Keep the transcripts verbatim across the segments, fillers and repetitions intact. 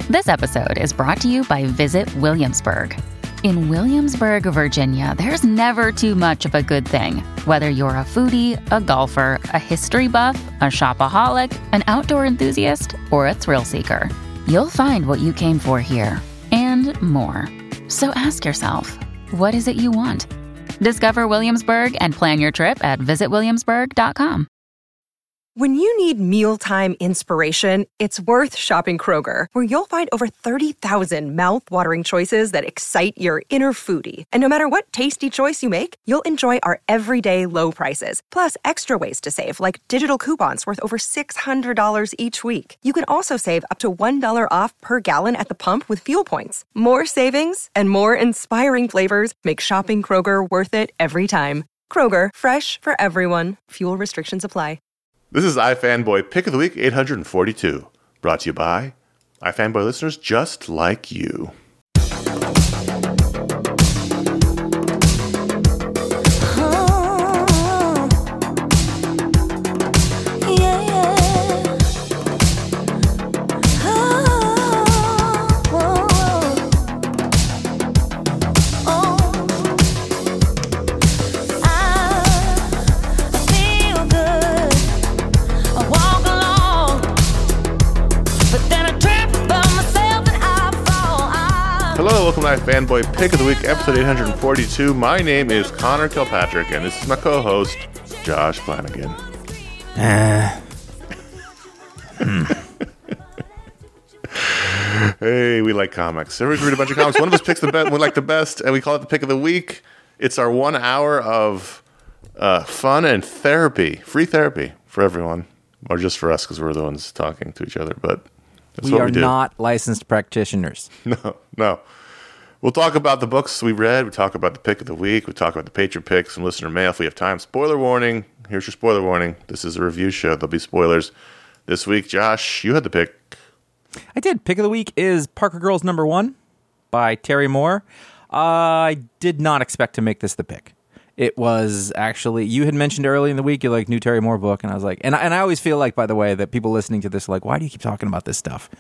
This episode is brought to you by Visit Williamsburg. In Williamsburg, Virginia, there's never too much of a good thing. Whether you're a foodie, a golfer, a history buff, a shopaholic, an outdoor enthusiast, or a thrill seeker, you'll find what you came for here and more. So ask yourself, what is it you want? Discover Williamsburg and plan your trip at visit williamsburg dot com. When you need mealtime inspiration, it's worth shopping Kroger, where you'll find over thirty thousand mouth-watering choices that excite your inner foodie. And no matter what tasty choice you make, you'll enjoy our everyday low prices, plus extra ways to save, like digital coupons worth over six hundred dollars each week. You can also save up to one dollar off per gallon at the pump with fuel points. More savings and more inspiring flavors make shopping Kroger worth it every time. Kroger, fresh for everyone. Fuel restrictions apply. This is iFanboy Pick of the Week eight hundred forty-two, brought to you by iFanboy listeners just like you. Hello, welcome to iFanboy Pick of the Week, episode eight hundred forty-two. My name is Connor Kilpatrick, and this is my co-host, Josh Flanagan. Uh. hmm. Hey, we like comics. So we read a bunch of comics. One of us picks the best, we like the best, and we call it the Pick of the Week. It's our one hour of uh, fun and therapy, free therapy for everyone, or just for us because we're the ones talking to each other. But that's we what are we do. Not licensed practitioners. No, no. We'll talk about the books we read. We talk about the pick of the week. We talk about the Patreon picks and listener mail if we have time. Spoiler warning. Here's your spoiler warning. This is a review show. There'll be spoilers this week. Josh, you had the pick. I did. Pick of the week is Parker Girls Number One by Terry Moore. Uh, I did not expect to make this the pick. It was actually, you had mentioned early in the week, you like new Terry Moore book, and I was like, and, and I always feel like, by the way, that people listening to this are like, why do you keep talking about this stuff?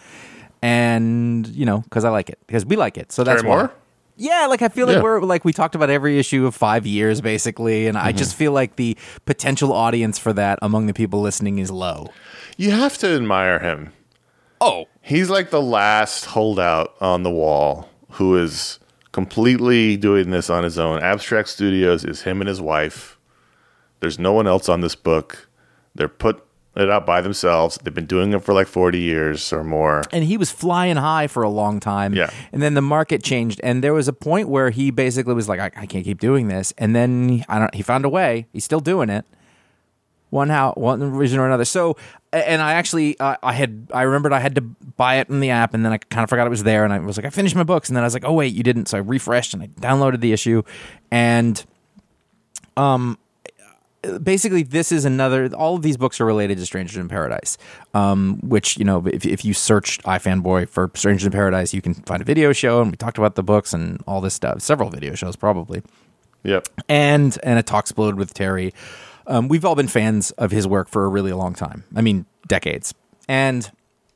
And, you know, because I like it. Because we like it. So that's Terry Moore? why. Yeah, like I feel like Yeah. we're, like we talked about every issue of five years, basically, and mm-hmm. I just feel like the potential audience for that among the people listening is low. You have to admire him. Oh. He's like the last holdout on the wall who is completely doing this on his own. Abstract Studios is him and his wife. There's no one else on this book. They're put it out by themselves. They've been doing it for like forty years or more. And he was flying high for a long time. Yeah. And then the market changed. And there was a point where he basically was like, I, I can't keep doing this. And then I don't, he found a way. He's still doing it. One how one reason or another. So, and I actually, uh, I had, I remembered I had to buy it in the app, and then I kind of forgot it was there, and I was like, I finished my books, and then I was like, oh wait, you didn't. So I refreshed and I downloaded the issue, and um, basically this is another. All of these books are related to Strangers in Paradise, um, which you know, if if you search iFanboy for Strangers in Paradise, you can find a video show, and we talked about the books and all this stuff. Several video shows probably. Yep. And and a Talk Explode with Terry. Um, we've all been fans of his work for a really long time. I mean, decades. And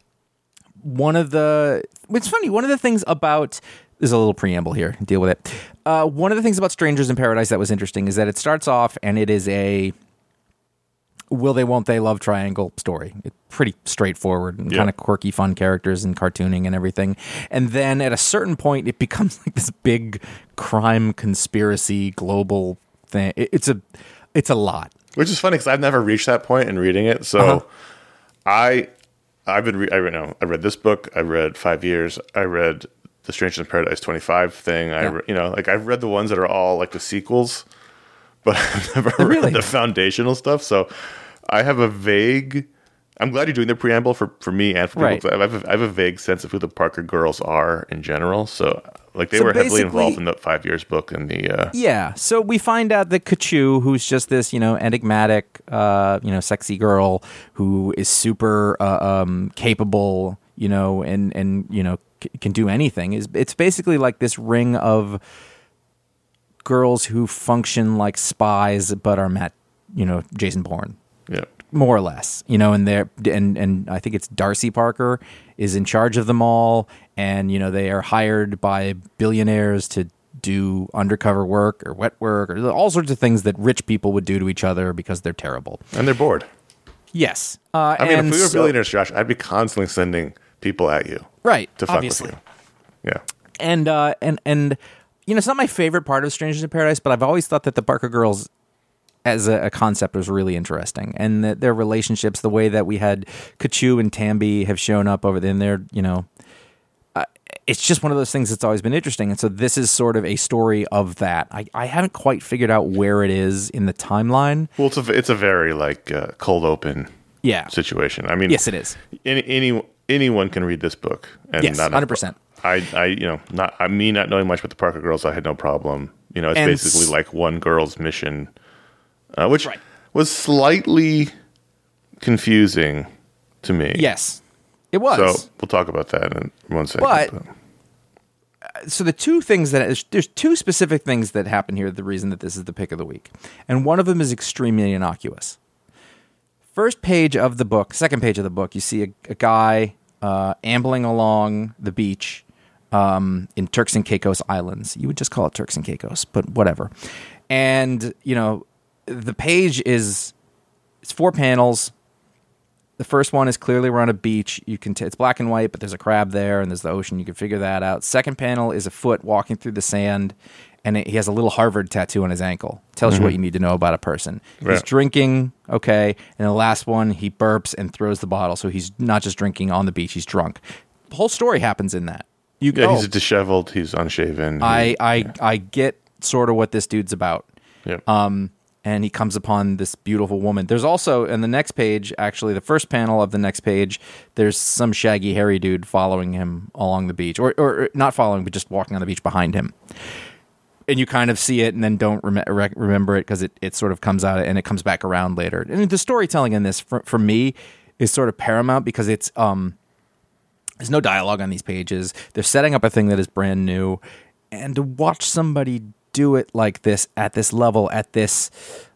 one of the, it's funny, one of the things about, there's a little preamble here, deal with it. Uh, one of the things about Strangers in Paradise that was interesting is that it starts off and it is a will they, won't they love triangle story. It's pretty straightforward and yeah. kind of quirky, fun characters and cartooning and everything. And then at a certain point, it becomes like this big crime conspiracy global thing. It, it's a, it's a lot. Which is funny because I've never reached that point in reading it. So uh-huh. I, I've been, re- I read, no, I read this book. I read Five Years. I read the Strangers in Paradise twenty-five thing. I, yeah. re- you know, like I've read the ones that are all like the sequels, but I've never really? read the foundational stuff. So I have a vague. I'm glad you're doing the preamble for, for me and for people. Right. I have, a, I have a vague sense of who the Parker girls are in general. So like they so were heavily involved in the Five Years book and the uh, yeah. So we find out that Kachu, who's just this you know enigmatic, uh, you know, sexy girl who is super uh, um, capable, you know, and and you know c- can do anything. Is it's basically like this ring of girls who function like spies but are met, you know, Jason Bourne. Yeah. more or less, you know, and they're and and I think it's Darcy Parker is in charge of them all, and you know they are hired by billionaires to do undercover work or wet work or all sorts of things that rich people would do to each other because they're terrible and they're bored. Yes, uh, I mean, and if we were so, billionaires, Josh, I'd be constantly sending people at you, right? To fuck obviously. with you. Yeah, and uh, and and you know, it's not my favorite part of Strangers in Paradise, but I've always thought that the Parker girls as a, a concept was really interesting, and that their relationships, the way that we had Kachu and Tambi have shown up over there, and they're, you know, uh, it's just one of those things that's always been interesting. And so this is sort of a story of that. I, I haven't quite figured out where it is in the timeline. Well, it's a it's a very like uh, cold open yeah. situation. I mean, yes, it is. Any, any anyone can read this book, and yes, not one hundred percent. I, I, you know, not I me not knowing much about the Parker girls, I had no problem. You know, it's And basically s- like one girl's mission. Uh, which Right. was slightly confusing to me. Yes, it was. So we'll talk about that in one second. But- So the two things that there's, there's two specific things that happen here. The reason that this is the pick of the week, and one of them is extremely innocuous. First page of the book, second page of the book, you see a, a guy uh, ambling along the beach um, in Turks and Caicos Islands. You would just call it Turks and Caicos, but whatever. And you know. The page is it's four panels. The first one is clearly we're on a beach. You can t- it's black and white, but there's a crab there and there's the ocean. You can figure that out. Second panel is a foot walking through the sand, and it, he has a little Harvard tattoo on his ankle. Tells mm-hmm. you what you need to know about a person. He's right. drinking, okay, and the last one he burps and throws the bottle. So he's not just drinking on the beach; he's drunk. The whole story happens in that. You yeah, oh, he's disheveled. He's unshaven. I he, I yeah. I get sort of what this dude's about. Yep. Um. And he comes upon this beautiful woman. There's also, in the next page, actually, the first panel of the next page, there's some shaggy, hairy dude following him along the beach. Or, or not following, but just walking on the beach behind him. And you kind of see it and then don't rem- re- remember it because it, it sort of comes out and it comes back around later. And the storytelling in this, for, for me, is sort of paramount because it's um, there's no dialogue on these pages. They're setting up a thing that is brand new. And to watch somebody do it like this at this level at this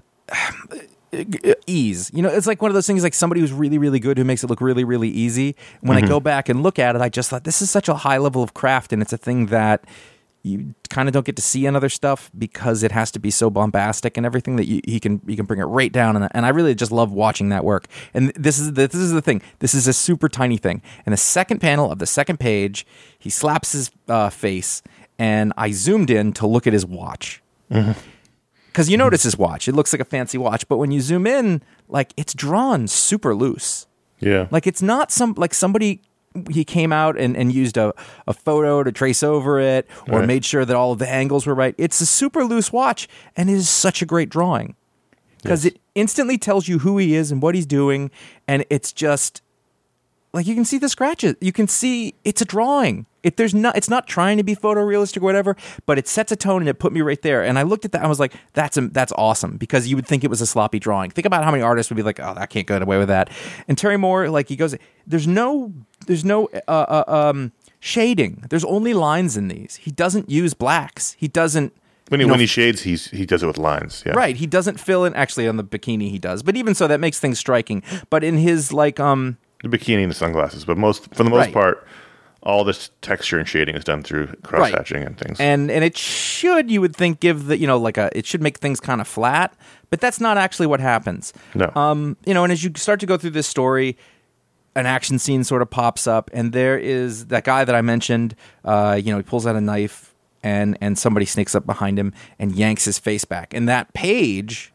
ease, you know, it's like one of those things like somebody who's really really good who makes it look really really easy. When mm-hmm. I go back and look at it, I just thought this is such a high level of craft, and it's a thing that you kind of don't get to see in other stuff because it has to be so bombastic and everything that you, he can you can bring it right down, and, and I really just love watching that work. And this is the, this is the thing. This is a super tiny thing. In the second panel of the second page, he slaps his uh, face. And I zoomed in to look at his watch. Because mm-hmm. you notice his watch. It looks like a fancy watch. But when you zoom in, like, it's drawn super loose. Yeah. Like, it's not some, like somebody, he came out and, and used a, a photo to trace over it or right. made sure that all of the angles were right. It's a super loose watch. And it is such a great drawing. Because yes. it instantly tells you who he is and what he's doing. And it's just, like, you can see the scratches. You can see it's a drawing. It, there's not, it's not trying to be photorealistic or whatever, but it sets a tone and it put me right there. And I looked at that, I was like, that's a, that's awesome, because you would think it was a sloppy drawing. Think about how many artists would be like, oh, I can't get away with that. And Terry Moore, like, he goes, there's no, there's no uh, uh, um, shading. There's only lines in these. He doesn't use blacks. He doesn't. When he, you know, when he shades, he's he does it with lines. Yeah. Right. He doesn't fill in. Actually, on the bikini, he does. But even so, that makes things striking. But in his, like, um, the bikini and the sunglasses, but most for the most right. part, all this texture and shading is done through cross hatching right. and things. And and it should, you would think, give the, you know, like a, it should make things kind of flat, but that's not actually what happens. No. Um, you know, and as you start to go through this story, an action scene sort of pops up, and there is that guy that I mentioned. Uh, you know, he pulls out a knife, and and somebody sneaks up behind him and yanks his face back. And that page,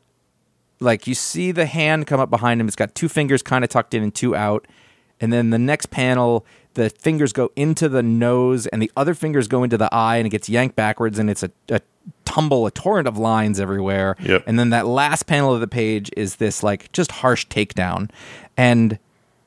like, you see the hand come up behind him. It's got two fingers kind of tucked in and two out. And then the next panel, the fingers go into the nose and the other fingers go into the eye, and it gets yanked backwards, and it's a, a tumble, a torrent of lines everywhere. Yep. And then that last panel of the page is this, like, just harsh takedown. And,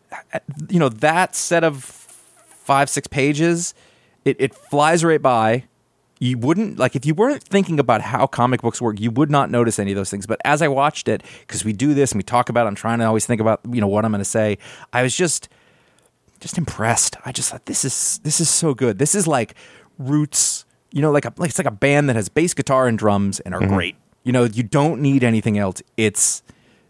you know, that set of five, six pages, it, it flies right by. You wouldn't, like, if you weren't thinking about how comic books work, you would not notice any of those things. But as I watched it, because we do this and we talk about it, I'm trying to always think about, you know, what I'm going to say. I was just, just impressed. I just thought, this is, this is so good. This is like Roots, you know, like a, like it's like a band that has bass guitar and drums and are mm-hmm. great. You know, you don't need anything else. It's,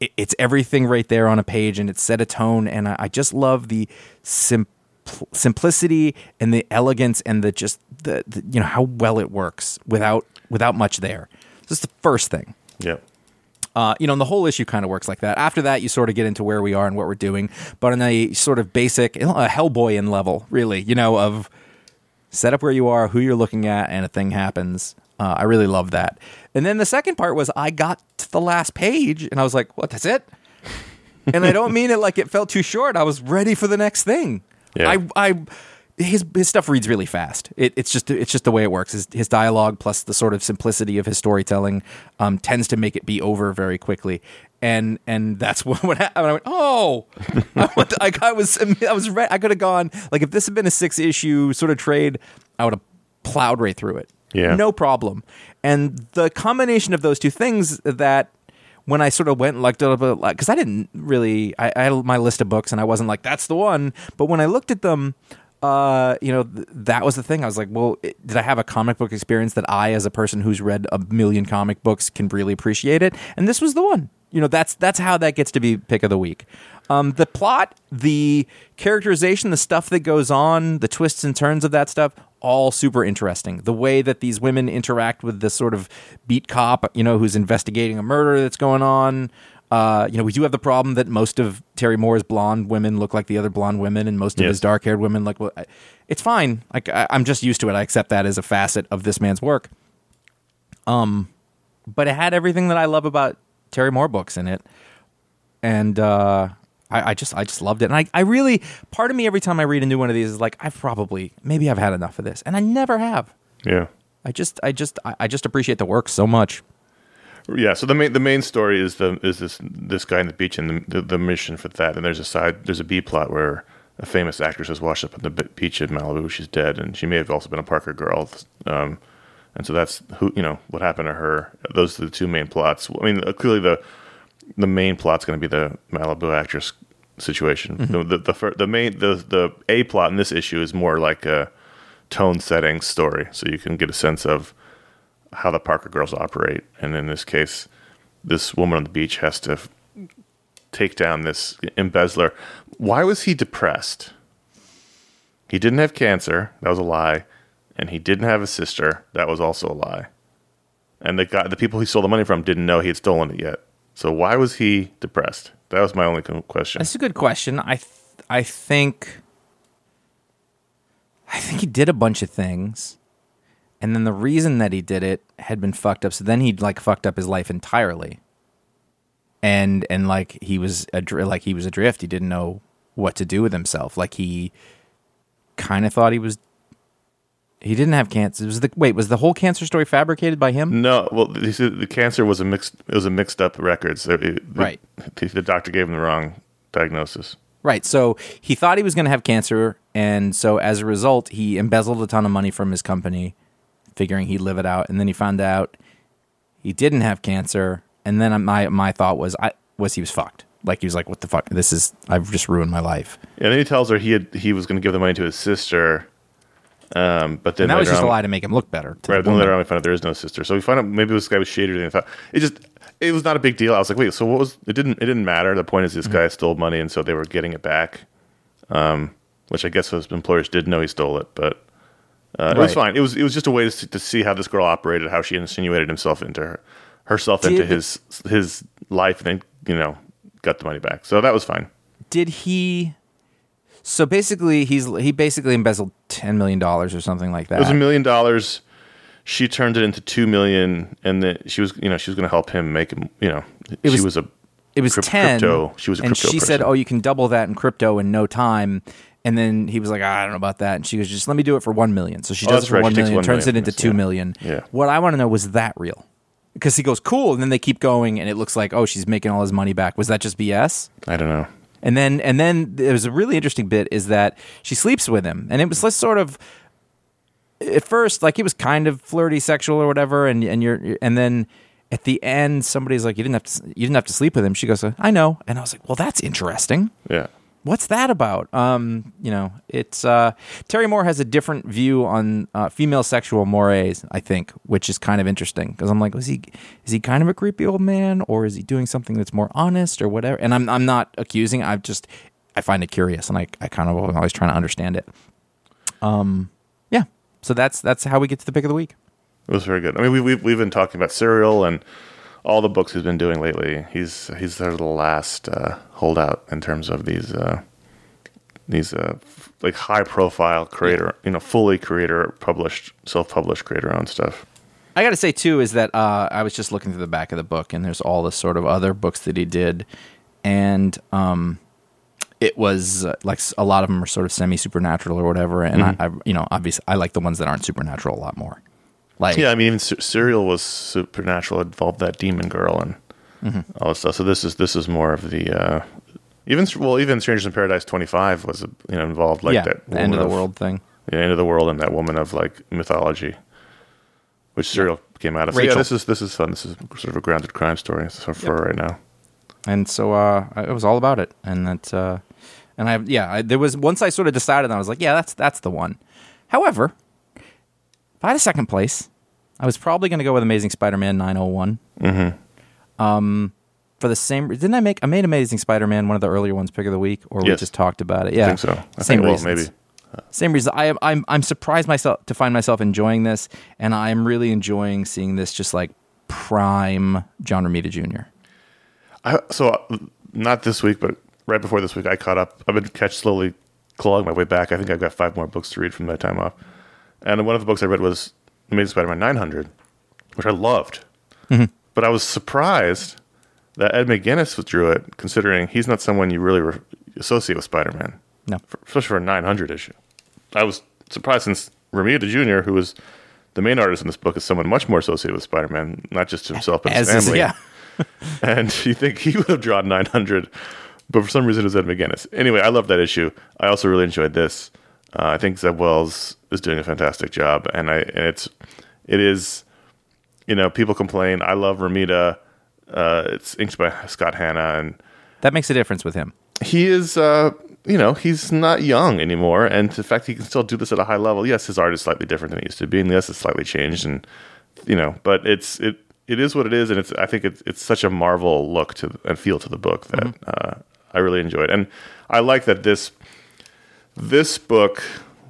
it, it's everything right there on a page, and it's set a tone. And I, I just love the sim- simplicity and the elegance and the just the, the you know how well it works without without much there. This is the first thing. Yeah. Uh, you know, and the whole issue kind of works like that. After that, you sort of get into where we are and what we're doing, but on a sort of basic, a Hellboyan level, really, you know, of set up where you are, who you're looking at, and a thing happens. Uh, I really love that. And then the second part was I got to the last page, and I was like, what, that's it? And I don't mean it like it felt too short. I was ready for the next thing. Yeah. I, I, his his stuff reads really fast. It, it's just it's just the way it works. His, his dialogue plus the sort of simplicity of his storytelling um, tends to make it be over very quickly. And and that's what, what happened. I went, oh, I, went to, I, I was I was re- I could have gone like if this had been a six issue sort of trade, I would have plowed right through it. Yeah, no problem. And the combination of those two things that. When I sort of went and looked at it, because I didn't really, I, I had my list of books and I wasn't like, that's the one. But when I looked at them, uh, you know, th- that was the thing. I was like, well, it, did I have a comic book experience that I, as a person who's read a million comic books, can really appreciate it? And this was the one. You know, that's that's how that gets to be pick of the week. Um, the plot, the characterization, the stuff that goes on, the twists and turns of that stuff, all super interesting. The way that these women interact with this sort of beat cop, you know, who's investigating a murder that's going on. Uh, you know, we do have the problem that most of Terry Moore's blonde women look like the other blonde women, and most of yes. his dark-haired women look. Well, it's fine. Like I, I'm just used to it. I accept that as a facet of this man's work. Um, but it had everything that I love about Terry Moore books in it, and uh, I, I just I just loved it. And I, I really, part of me every time I read a new one of these is like, I've probably maybe I've had enough of this, and I never have. Yeah, I just I just I just appreciate the work so much. Yeah, so the main the main story is the is this this guy on the beach and the, the the mission for that, and there's a side there's a B plot where a famous actress was washed up on the beach in Malibu. She's dead, and she may have also been a Parker girl. Um, and so that's who you know what happened to her. Those are the two main plots. I mean, clearly the the main plot's going to be the Malibu actress situation. Mm-hmm. The the the, fir- the main the the A plot in this issue is more like a tone setting story, so you can get a sense of how the Parker girls operate. And in this case, this woman on the beach has to f- take down this embezzler. Why was he depressed? He didn't have cancer. That was a lie. And he didn't have a sister. That was also a lie. And the guy, the people he stole the money from didn't know he had stolen it yet. So why was he depressed? That was my only question. That's a good question. I th- I think I think he did a bunch of things. And then the reason that he did it had been fucked up. So then he'd like fucked up his life entirely. And and like he was adri- like he was adrift. He didn't know what to do with himself. Like he kind of thought he was. He didn't have cancer. It was the wait. Was the whole cancer story fabricated by him? No. Well, he said the cancer was a mixed. It was a mixed up record. So it, right. The, the doctor gave him the wrong diagnosis. Right. So he thought he was going to have cancer, and so as a result, he embezzled a ton of money from his company, figuring he'd live it out. And then he found out he didn't have cancer. And then my my thought was I was he was fucked. Like he was like, what the fuck? This is I've just ruined my life. And then he tells her he had he was going to give the money to his sister. Um, but then and that was just on, a lie to make him look better. Right. Then later on, we find out there is no sister. So we find out maybe this guy was shadier than I thought. It just it was not a big deal. I was like, wait, so what was? It didn't it didn't matter. The point is, this mm-hmm. guy stole money, and so they were getting it back. Um, which I guess those employers did know he stole it, but uh, right. It was fine. It was it was just a way to to see how this girl operated, how she insinuated himself into her herself did, into his his life, and then you know got the money back. So that was fine. Did he? So basically, he's he basically embezzled ten million dollars or something like that. It was a million dollars. She turned it into two million, and then she was, you know, she was going to help him make him, you know, it was, she was a. It was crypt, ten. Crypto. She was a and crypto she person. said, "Oh, you can double that in crypto in no time." And then he was like, "I don't know about that." And she goes, "Just let me do it for one million." So she oh, does it for right. one she million, one turns million. it into two yeah. million. Yeah. What I want to know was that real? Because he goes, "Cool," and then they keep going, and it looks like, oh, she's making all his money back. Was that just B S? I don't know. And then, and then there was a really interesting bit is that she sleeps with him, and it was less sort of at first like it was kind of flirty, sexual or whatever, and and you're and then at the end somebody's like, you didn't have to you didn't have to sleep with him. She goes, I know, and I was like, well, that's interesting. Yeah. what's that about? Um, you know, it's uh, Terry Moore has a different view on uh, female sexual mores, I think, which is kind of interesting because I'm like, is he is he kind of a creepy old man, or is he doing something that's more honest or whatever? And I'm I'm not accusing. I just I find it curious, and I I kind of am always trying to understand it. Um, yeah. So that's that's how we get to the pick of the week. It was very good. I mean, we we've we've been talking about Serial and all the books he's been doing lately. He's he's sort of the last uh, holdout in terms of these uh, these uh, f- like high profile creator, you know, fully creator published, self published creator owned stuff. I got to say too is that uh, I was just looking through the back of the book, and there's all this sort of other books that he did, and um, it was uh, like a lot of them are sort of semi supernatural or whatever. And mm-hmm. I, I, you know, obviously I like the ones that aren't supernatural a lot more. Like, yeah, I mean, even Serial was supernatural. It involved that demon girl and mm-hmm. all this stuff. So this is this is more of the uh, even well, even Strangers in Paradise twenty-five was you know involved like yeah, that the end of the of, world thing. Yeah, end of the world and that woman of like mythology, which Serial yeah. came out of. So Rachel. yeah, this is this is fun. This is sort of a grounded crime story so for yep. right now. And so uh, it was all about it, and that uh, and I yeah, I, there was once I sort of decided, I was like, yeah, that's that's the one. However, if I had a second place, I was probably going to go with Amazing Spider-Man nine oh one. Mm-hmm. Um, for the same, didn't I make? I made Amazing Spider-Man one of the earlier ones pick of the week, or yes. we just talked about it. Yeah, I think so. I same think reasons. Well, maybe. Same reason. I am. I'm. I'm surprised myself to find myself enjoying this, and I'm really enjoying seeing this just like prime John Romita Junior I, so uh, not this week, but right before this week, I caught up. I've been catch slowly clawing my way back. I think I've got five more books to read from that time off, and one of the books I read was Amazing Spider-Man nine hundred, which I loved. Mm-hmm. But I was surprised that Ed McGuinness withdrew it, considering he's not someone you really re- associate with Spider-Man. No, for, especially for a nine hundred issue. I was surprised since Romita Junior, who was the main artist in this book, is someone much more associated with Spider-Man, not just himself but As his family. Is, yeah. And you think he would have drawn nine hundred, but for some reason it was Ed McGuinness. Anyway, I love that issue. I also really enjoyed this. Uh, I think Zeb Wells is doing a fantastic job, and I and it's it is, you know, people complain. I love Romita. Uh, it's inked by Scott Hanna, and that makes a difference with him. He is, uh, you know, he's not young anymore, and the fact he can still do this at a high level. Yes, his art is slightly different than it used to be, and yes, it's slightly changed, and you know, but it's it. It is what it is, and it's. I think it's it's such a Marvel look to and feel to the book that mm-hmm. uh, I really enjoyed, and I like that this this book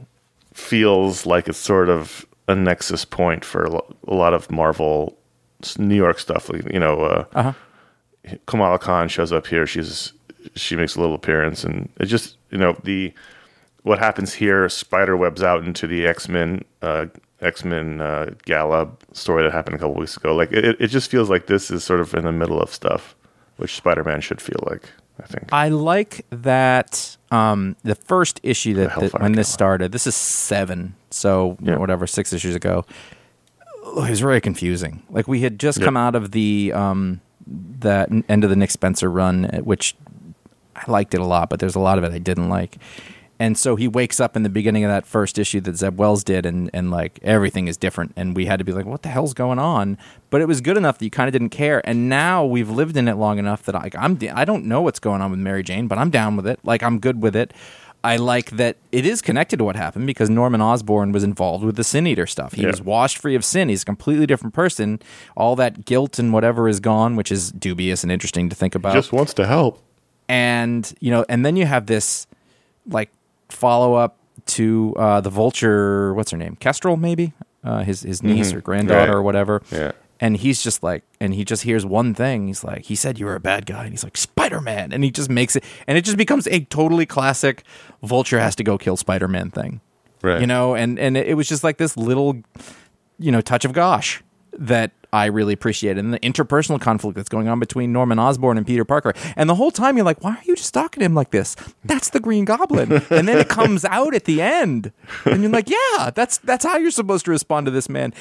feels like it's sort of a nexus point for a, lo- a lot of Marvel New York stuff. You know, uh, uh-huh. Kamala Khan shows up here. She's she makes a little appearance, and it just you know the what happens here spiderwebs out into the X-Men. Uh, X-Men uh, Gala story that happened a couple weeks ago. Like it, it just feels like this is sort of in the middle of stuff, which Spider-Man should feel like. I think I like that um, the first issue that, that when this started. This is seven, so yeah. whatever six issues ago. It was very confusing. Like we had just yeah. come out of the um, that end of the Nick Spencer run, which I liked it a lot, but there's a lot of it I didn't like. And so he wakes up in the beginning of that first issue that Zeb Wells did, and, and like everything is different. And we had to be like, what the hell's going on? But it was good enough that you kind of didn't care. And now we've lived in it long enough that I, I'm, I don't know what's going on with Mary Jane, but I'm down with it. Like, I'm good with it. I like that it is connected to what happened because Norman Osborn was involved with the Sin Eater stuff. He yeah. was washed free of sin. He's a completely different person. All that guilt and whatever is gone, which is dubious and interesting to think about. He just wants to help. And, you know, and then you have this, like, follow up to uh, the Vulture, what's her name? Kestrel, maybe? Uh, his his niece mm-hmm. or granddaughter right. or whatever. Yeah. And he's just like, and he just hears one thing. He's like, he said you were a bad guy. And he's like, Spider-Man. And he just makes it, and it just becomes a totally classic Vulture has to go kill Spider-Man thing. Right. You know, and, and it was just like this little, you know, touch of gosh that I really appreciated. And the interpersonal conflict that's going on between Norman Osborn and Peter Parker. And the whole time you're like, why are you just talking to him like this? That's the Green Goblin. And then it comes out at the end. And you're like, yeah, that's that's how you're supposed to respond to this man.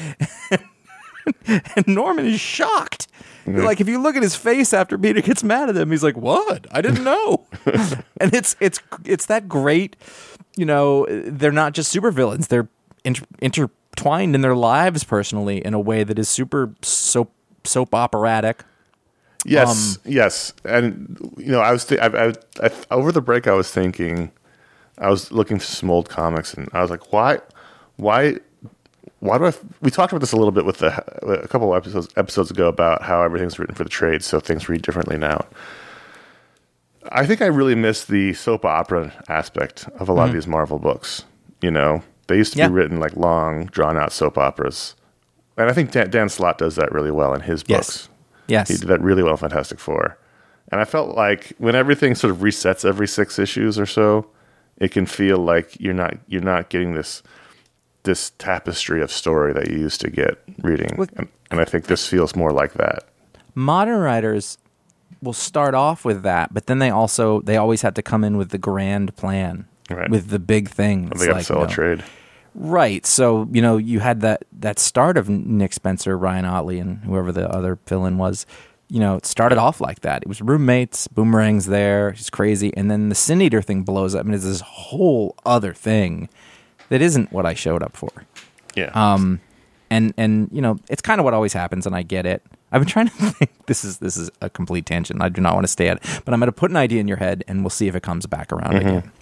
And Norman is shocked. Mm-hmm. Like, if you look at his face after Peter gets mad at him, he's like, what? I didn't know. And it's it's it's that great, you know, they're not just supervillains. They're inter- intertwined in their lives personally in a way that is super soap soap operatic. Yes, um, yes, and you know, I was th- I, I, I, over the break. I was thinking, I was looking for some old comics, and I was like, why, why, why do I? F-? We talked about this a little bit with the, a couple of episodes episodes ago about how everything's written for the trade, so things read differently now. I think I really miss the soap opera aspect of a lot mm-hmm. of these Marvel books. You know, they used to yeah. be written like long, drawn out soap operas, and I think Dan, Dan Slott does that really well in his yes. books. Yes. He did that really well in Fantastic Four. And I felt like when everything sort of resets every six issues or so, it can feel like you're not you're not getting this this tapestry of story that you used to get reading. Look, and, and I think this feels more like that. Modern writers will start off with that, but then they also they always have to come in with the grand plan, right. with the big thing. They got to sell you a know, trade. Right. So, you know, you had that, that start of Nick Spencer, Ryan Otley, and whoever the other villain was. You know, it started off like that. It was roommates, Boomerang's there, he's crazy. And then the Sin Eater thing blows up, and it's this whole other thing that isn't what I showed up for. Yeah. Um, and, and you know, it's kind of what always happens, and I get it. I've been trying to think, this is this is a complete tangent. I do not want to stay at it. But I'm going to put an idea in your head, and we'll see if it comes back around mm-hmm. again.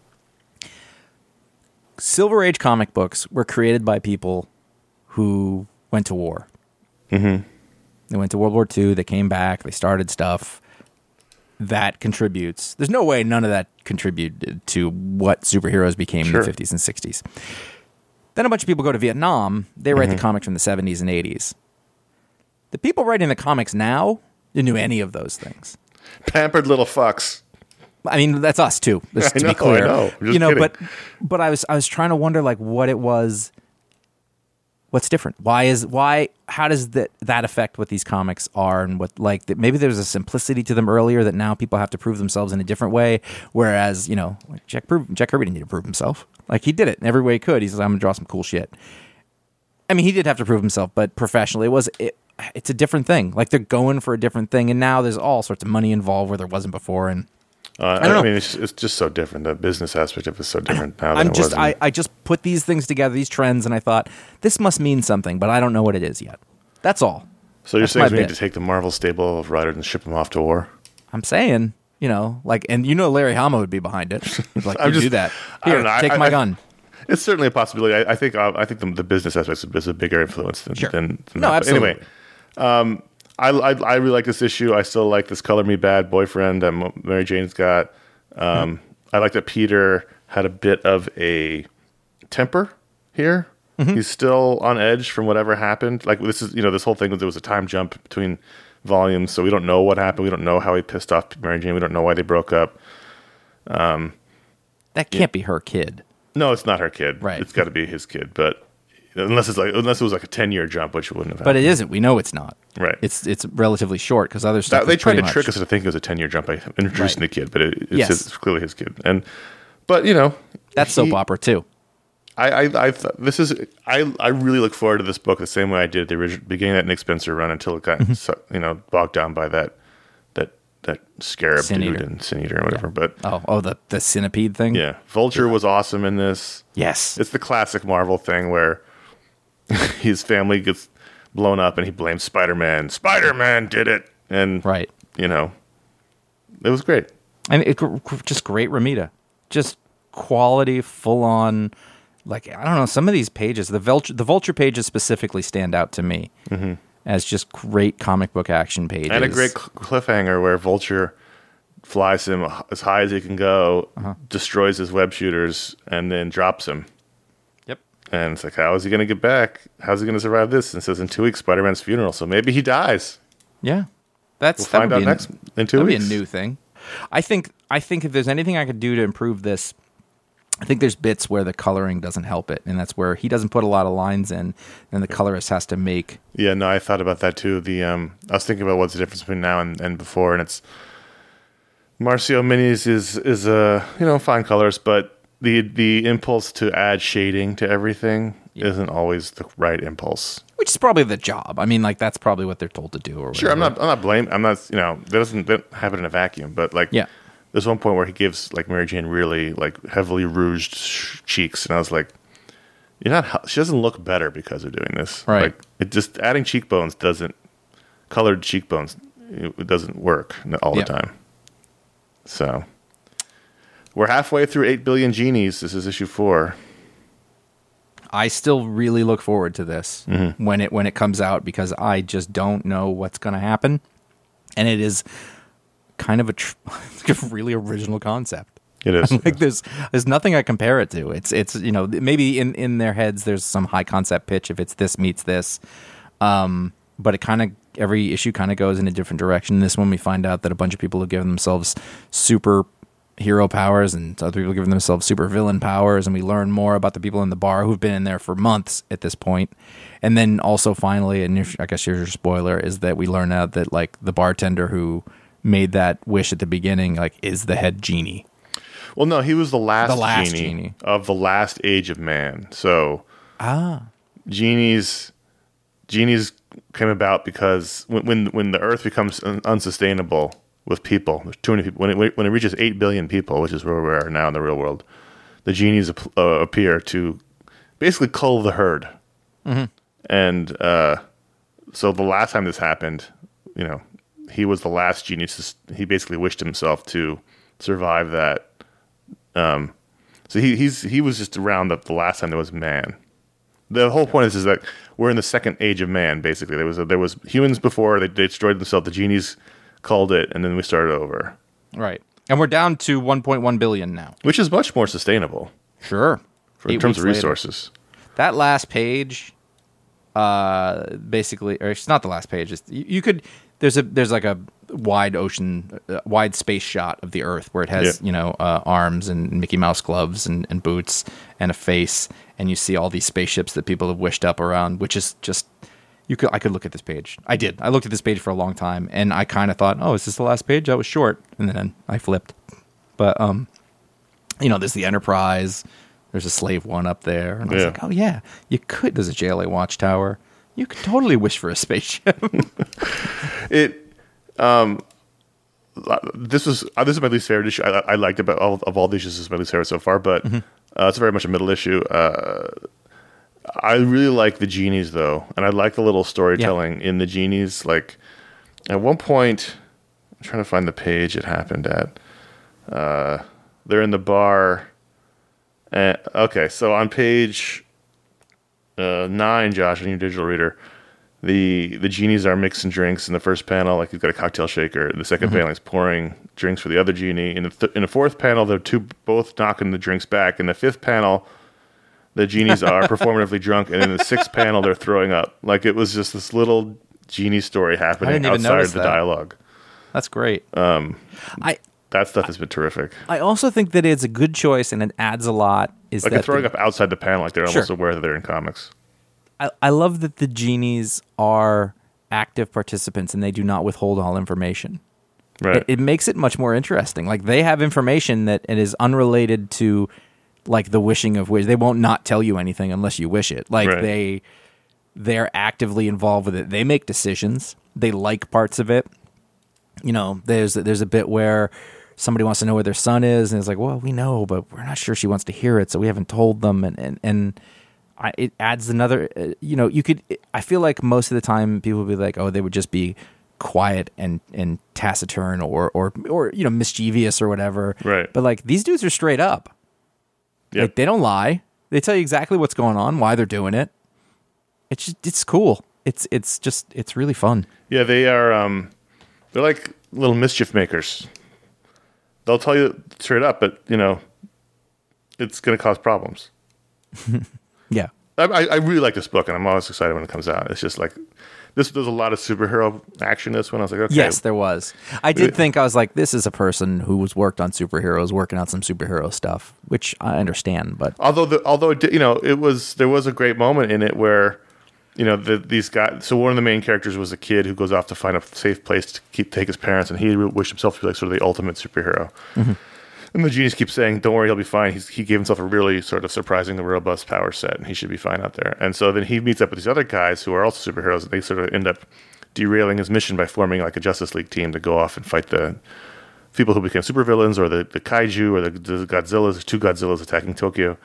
Silver Age comic books were created by people who went to war. Mm-hmm. They went to World War Two. They came back. They started stuff. That contributes. There's no way none of that contributed to what superheroes became sure. in the fifties and sixties. Then a bunch of people go to Vietnam. They write mm-hmm. the comics from the seventies and eighties. The people writing the comics now didn't do any of those things. Pampered little fucks. I mean, that's us too. Just to know, be clear, I know. you know, kidding. but but I was I was trying to wonder like what it was. What's different? Why is why? How does that that affect what these comics are, and what like that maybe there was a simplicity to them earlier that now people have to prove themselves in a different way. Whereas you know, like Jack Jack Kirby didn't need to prove himself. Like he did it in every way he could. He says, "I'm gonna draw some cool shit." I mean, he did have to prove himself, but professionally, it was it. It's a different thing. Like they're going for a different thing, and now there's all sorts of money involved where there wasn't before, and. Uh, I, I mean, it's, it's just so different. The business aspect of it is so different now. Than I'm just, it was I, I just put these things together, these trends, and I thought this must mean something, but I don't know what it is yet. That's all. So you're That's saying we bit. need to take the Marvel stable of writers and ship them off to war? I'm saying, you know, like, and you know, Larry Hama would be behind it. He's like, you do that. Here, I don't know. take I, my I, gun. It's certainly a possibility. I, I think. Uh, I think the, the business aspect is a bigger influence than. Sure. than, than no, that. absolutely. Anyway. Um, I, I I really like this issue. I still like this Color Me Bad boyfriend that Mary Jane's got. Um, mm-hmm. I like that Peter had a bit of a temper here. Mm-hmm. He's still on edge from whatever happened. Like this is, you know, this whole thing was there was a time jump between volumes, so we don't know what happened. We don't know how he pissed off Mary Jane. We don't know why they broke up. Um, that can't yeah. be her kid. No, it's not her kid. Right. It's got to be his kid, but. Unless it's like, unless it was like a ten year jump, which wouldn't have happened. But it isn't. We know it's not. Right. It's it's relatively short because other stuff. That, they tried to much. trick us into thinking it was a ten year jump by introducing right. the kid, but it, it's, yes. his, it's clearly his kid. And but you know, that's he, soap opera too. I I, I th- this is I I really look forward to this book the same way I did at the original beginning of that Nick Spencer run until it got mm-hmm. so, you know bogged down by that that that scarab Sin dude Eater. and Sin Eater or whatever. Yeah. But oh oh the the centipede thing. Yeah, Vulture yeah. was awesome in this. Yes, it's the classic Marvel thing where. His family gets blown up and he blames Spider-Man. Spider-Man did it. And, right. you know, it was great. And it, just great Ramita. Just quality, full-on, like, I don't know, some of these pages, the Vulture, the Vulture pages specifically stand out to me mm-hmm. as just great comic book action pages. And a great cliffhanger where Vulture flies him as high as he can go, uh-huh. destroys his web shooters, and then drops him. And it's like, how is he going to get back? How's he going to survive this? And it says in two weeks, Spider-Man's funeral. So maybe he dies. Yeah, that's we'll find out next in two that'd weeks. Be a new thing. I think. I think if there's anything I could do to improve this, I think there's bits where the coloring doesn't help it, and that's where he doesn't put a lot of lines in, and the colorist has to make. Yeah, no, I thought about that too. The um, I was thinking about what's the difference between now and, and before, and it's Marcio Minis is is a uh, you know fine colors, but. The the impulse to add shading to everything yeah. isn't always the right impulse. Which is probably the job. I mean, like that's probably what they're told to do. Or sure, I'm not. I'm not blaming. I'm not. You know, that doesn't that have it in a vacuum. But like, yeah. there's one point where he gives like Mary Jane really like heavily rouged sh- cheeks, and I was like, you're not. She doesn't look better because of doing this. Right. Like it just adding cheekbones doesn't colored cheekbones it doesn't work all the Yep. time. So we're halfway through eight billion Genies. This is issue four. I still really look forward to this Mm-hmm. when it when it comes out because I just don't know what's going to happen, and it is kind of a, tr- a really original concept. It is. Like there's there's nothing I compare it to. It's it's you know maybe in, in their heads there's some high concept pitch if it's this meets this, um, but it kind of every issue kind of goes in a different direction. This one we find out that a bunch of people have given themselves super hero powers and other people giving themselves super villain powers, and we learn more about the people in the bar who've been in there for months at this point. And then also finally, and if, I guess here's your spoiler, is that we learn out that like the bartender who made that wish at the beginning like is the head genie. Well, no, he was the last, The last genie, genie. of the last age of man. So Ah. genies, genies came about because when when, when the Earth becomes un- unsustainable with people, there's too many people. When it when it reaches eight billion people, which is where we are now in the real world, the genies uh, appear to basically cull the herd. Mm-hmm. And uh, so the last time this happened, you know, he was the last genie. To, he basically wished himself to survive that. Um, so he he's he was just around the, the last time there was man. The whole point is is that we're in the second age of man. Basically, there was a, there was humans before they, they destroyed themselves. The genies called it, and then we started over, Right. And we're down to one point one billion now. which is much more sustainable Sure. for, in Eight terms of weeks later. resources. That last page, uh, basically, or it's not the last page. It's, you, you could there's a there's like a wide ocean, uh, wide space shot of the Earth where it has Yeah. you know uh, arms and Mickey Mouse gloves and, and boots and a face, and you see all these spaceships that people have wished up around, which is just. You could, I could look at this page. I did. I looked at this page for a long time, and I kind of thought, "Oh, is this the last page?" That was short, and then I flipped. But um, you know, there's the Enterprise. There's a Slave One up there, and I was Yeah. like, "Oh yeah, you could." There's a J L A Watchtower. You could totally wish for a spaceship. It, um, this was uh, this is my least favorite issue. I, I liked about all of all the issues. This is my least favorite so far, but Mm-hmm. uh, it's very much a middle issue. Uh, I really like the genies though, and I like the little storytelling in the genies. Like at one point, I'm trying to find the page it happened at. Uh, they're in the bar. And, okay, so on page uh, nine, Josh, on your digital reader, the the genies are mixing drinks in the first panel. Like you've got a cocktail shaker. The 2nd panel is pouring drinks for the other genie. In the th- in the fourth panel, they're two both knocking the drinks back. In the fifth panel, the genies are performatively drunk, and in the sixth panel, they're throwing up. Like it was just this little genie story happening didn't even outside notice of the that. dialogue. That's great. Um, I That stuff has been terrific. I also think that it's a good choice, and it adds a lot. Is Like that they're throwing the- up outside the panel, like they're almost Sure. aware that they're in comics. I, I love that the genies are active participants and they do not withhold all information. Right. It, it makes it much more interesting. Like they have information that it is unrelated to like the wishing of wish. They won't not tell you anything unless you wish it. Like Right. they they're actively involved with it. They make decisions. They like parts of it. You know, there's there's a bit where somebody wants to know where their son is, and it's like, well, we know, but we're not sure she wants to hear it, so we haven't told them. And and and I, it adds another. Uh, you know, you could. I feel like most of the time people would be like, oh, they would just be quiet and and taciturn or or or you know mischievous or whatever. Right. But like these dudes are straight up. Yep. Like they don't lie. They tell you exactly what's going on, why they're doing it. It's just, it's cool. It's it's just it's really fun. Yeah, they are. Um, they're like little mischief makers. They'll tell you straight up, but you know, it's going to cause problems. Yeah. I, I I really like this book, and I'm always excited when it comes out. It's just like this. There's a lot of superhero action in this one. I was like, okay, Yes, there was. I did think I was like, this is a person who was worked on superheroes, working on some superhero stuff, which I understand. But although the although it did, you know, it was there was a great moment in it where, you know, the, these guys. So one of the main characters was a kid who goes off to find a safe place to keep take his parents, and he wished himself to be like sort of the ultimate superhero. Mm-hmm. And the genius keeps saying, "Don't worry, he'll be fine." He's, he gave himself a really sort of surprisingly robust power set, and he should be fine out there. And so then he meets up with these other guys who are also superheroes, and they sort of end up derailing his mission by forming like a Justice League team to go off and fight the people who became supervillains, or the, the kaiju, or the, the Godzillas. There's two Godzillas attacking Tokyo.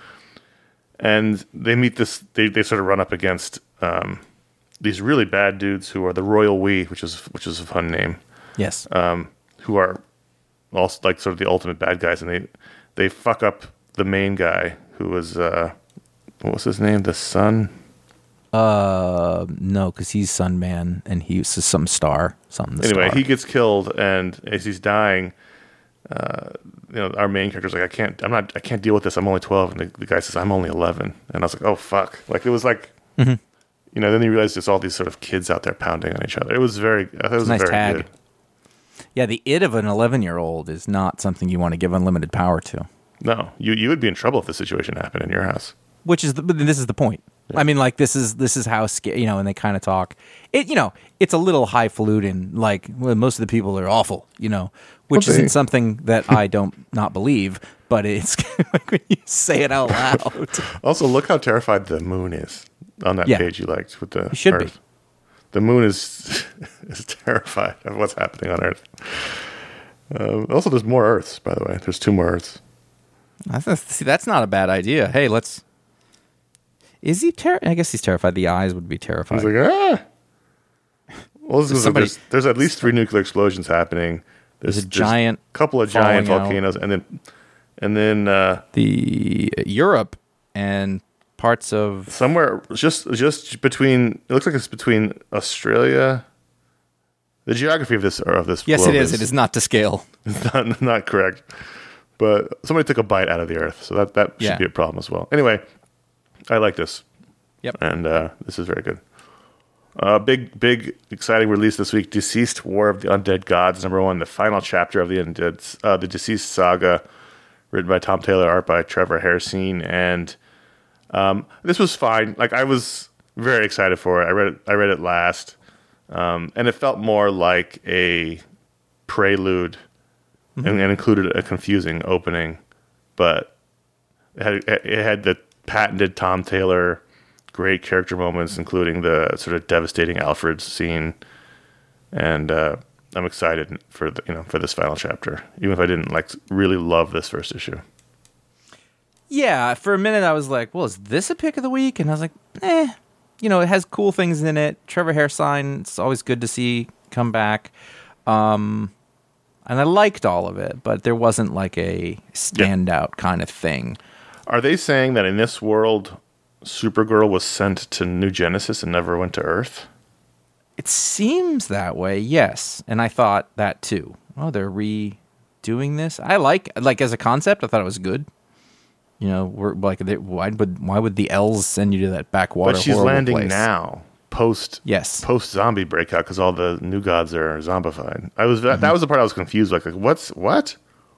And they meet this, they, they sort of run up against um, these really bad dudes who are the Royal We, which is which is a fun name. Yes. um, who are also like sort of the ultimate bad guys, and they they fuck up the main guy who was uh, what was his name? The Sun. Uh, no, because he's Sunman, and he's some star, something. The Anyway, star. he gets killed, and as he's dying, uh, you know, our main character's like, I can't, I'm not, I can't deal with this. I'm only twelve, and the, the guy says, I'm only eleven, and I was like, oh fuck, like it was like, Mhm. you know, then you realize there's all these sort of kids out there pounding on each other. It was very, it was nice very tag. good. Yeah, the id of an eleven-year-old is not something you want to give unlimited power to. No, you you would be in trouble if the situation happened in your house. Which is the, but this is the point. Yeah. I mean, like this is this is how sca- you know, and they kind of talk. It you know, it's a little highfalutin. Like well, most of the people are awful, you know, which Well, they- isn't something that I don't not believe. But it's like when you say it out loud. Also, look how terrified the moon is on that Yeah. page you liked with the It should be. Earth. The moon is is terrified of what's happening on Earth. Uh, also, there's more Earths, by the way. There's two more Earths. That's, see, that's not a bad idea. Hey, let's. Is he ter- I guess he's terrified. The eyes would be terrified. He's like, ah. Well, this is Somebody- there's, there's at least three nuclear explosions happening. There's a giant couple of giant falling out. volcanoes, and then and then uh, the Europe and parts of somewhere just just between. It looks like it's between Australia. The geography of this of this. yes, globe it is. It is not to scale. not not correct. But somebody took a bite out of the Earth, so that that Yeah. should be a problem as well. Anyway, I like this. Yep. And uh, this is very good. Uh, big, big, exciting release this week. Deceased: War of the Undead Gods, number one, the final chapter of the Undead, uh, the Deceased saga, written by Tom Taylor, art by Trevor Hairsine, and um, this was fine. Like I was very excited for it. I read it. I read it last, um, and it felt more like a prelude, mm-hmm. and, and included a confusing opening, but it had, it had the patented Tom Taylor great character moments, including the sort of devastating Alfred scene, and uh, I'm excited for the, you know for this final chapter, even if I didn't like really love this first issue. Yeah, for a minute I was like, well, is this a pick of the week? And I was like, eh. You know, it has cool things in it. Trevor Hairsine, it's always good to see come back. Um, and I liked all of it, but there wasn't like a standout yeah. kind of thing. Are they saying that in this world, Supergirl was sent to New Genesis and never went to Earth? It seems that way, yes. And I thought that too. Oh, they're redoing this? I like, like as a concept, I thought it was good. You know, we're like, they, why would why would the L's send you to that backwater? But she's horrible landing place? now, post yes, post zombie breakout, because all the new gods are zombified. I was mm-hmm. that was the part I was confused. Like, like what's what?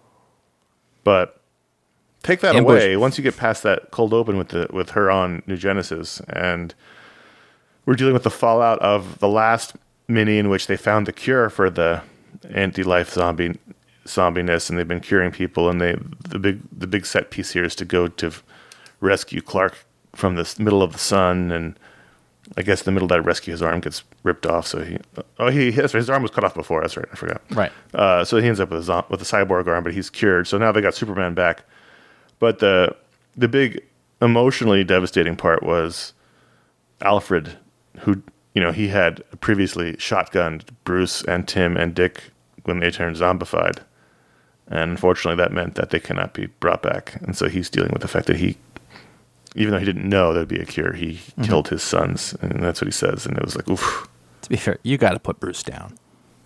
But take that Ambush. away once you get past that cold open with the with her on New Genesis, and we're dealing with the fallout of the last mini in which they found the cure for the anti-life zombie. zombiness, and they've been curing people, and they the big the big set piece here is to go to rescue Clark from the middle of the sun, and I guess in the middle of that rescue his arm gets ripped off, so he oh he his, his arm was cut off before, that's right, I forgot. Right. Uh, so he ends up with a with a cyborg arm, but he's cured, so now they got Superman back. But the the big emotionally devastating part was Alfred, who you know he had previously shotgunned Bruce and Tim and Dick when they turned zombified. And unfortunately, that meant that they cannot be brought back. And so he's dealing with the fact that he, even though he didn't know there'd be a cure, he mm-hmm. killed his sons. And that's what he says. And it was like, oof. To be fair, you got to put Bruce down.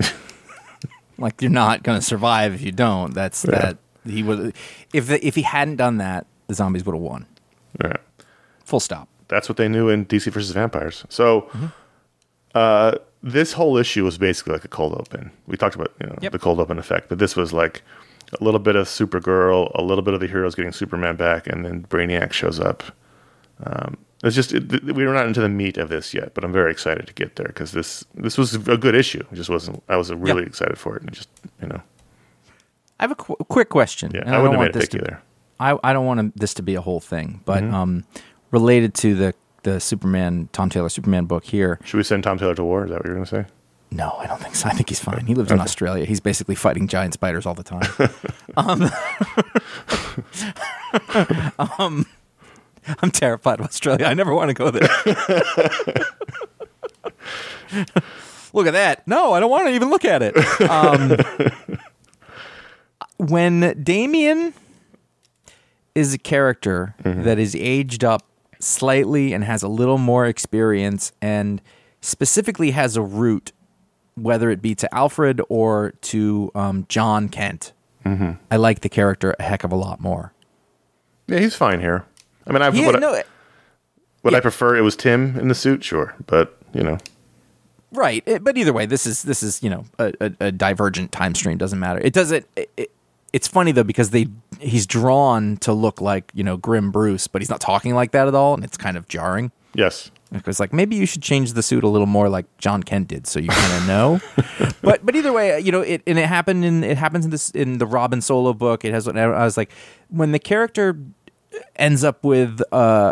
Like, you're not going to survive if you don't. That's yeah. that. He would, if the, if he hadn't done that, the zombies would have won. Yeah. Full stop. That's what they knew in D C versus Vampires. So, mm-hmm. uh, this whole issue was basically like a cold open. We talked about you know yep. the cold open effect, but this was like a little bit of Supergirl, a little bit of the heroes getting Superman back, and then Brainiac shows up. Um, it's just it, we were not into the meat of this yet, but I'm very excited to get there because this this was a good issue. It just wasn't. I was really yep. excited for it, and it just you know. I have a qu- quick question. Yeah, and I, I wouldn't don't have want made this a pick to, either. I I don't want this to be a whole thing, but mm-hmm. um, related to the the Superman Tom Taylor Superman book here. Should we send Tom Taylor to war? Is that what you're going to say? No, I don't think so. I think he's fine. He lives in Australia. He's basically fighting giant spiders all the time. um, um, I'm terrified of Australia. I never want to go there. look at that. No, I don't want to even look at it. Um, when Damien is a character mm-hmm. that is aged up slightly and has a little more experience and specifically has a root, whether it be to Alfred or to um, John Kent, mm-hmm. I like the character a heck of a lot more. Yeah, he's fine here. I mean, I yeah, would, no, I, would yeah. I prefer it was Tim in the suit? Sure, but you know, right. It, but either way, this is this is you know a, a, a divergent time stream. Doesn't matter. It doesn't. It, it, it's funny though because they he's drawn to look like you know Grim Bruce, but he's not talking like that at all, and it's kind of jarring. Yes. Because like maybe you should change the suit a little more like John Kent did, so you kind of know. but but either way, you know, it and it happened in it happens in this in the Robin Solo book. It has. I was like, when the character ends up with uh,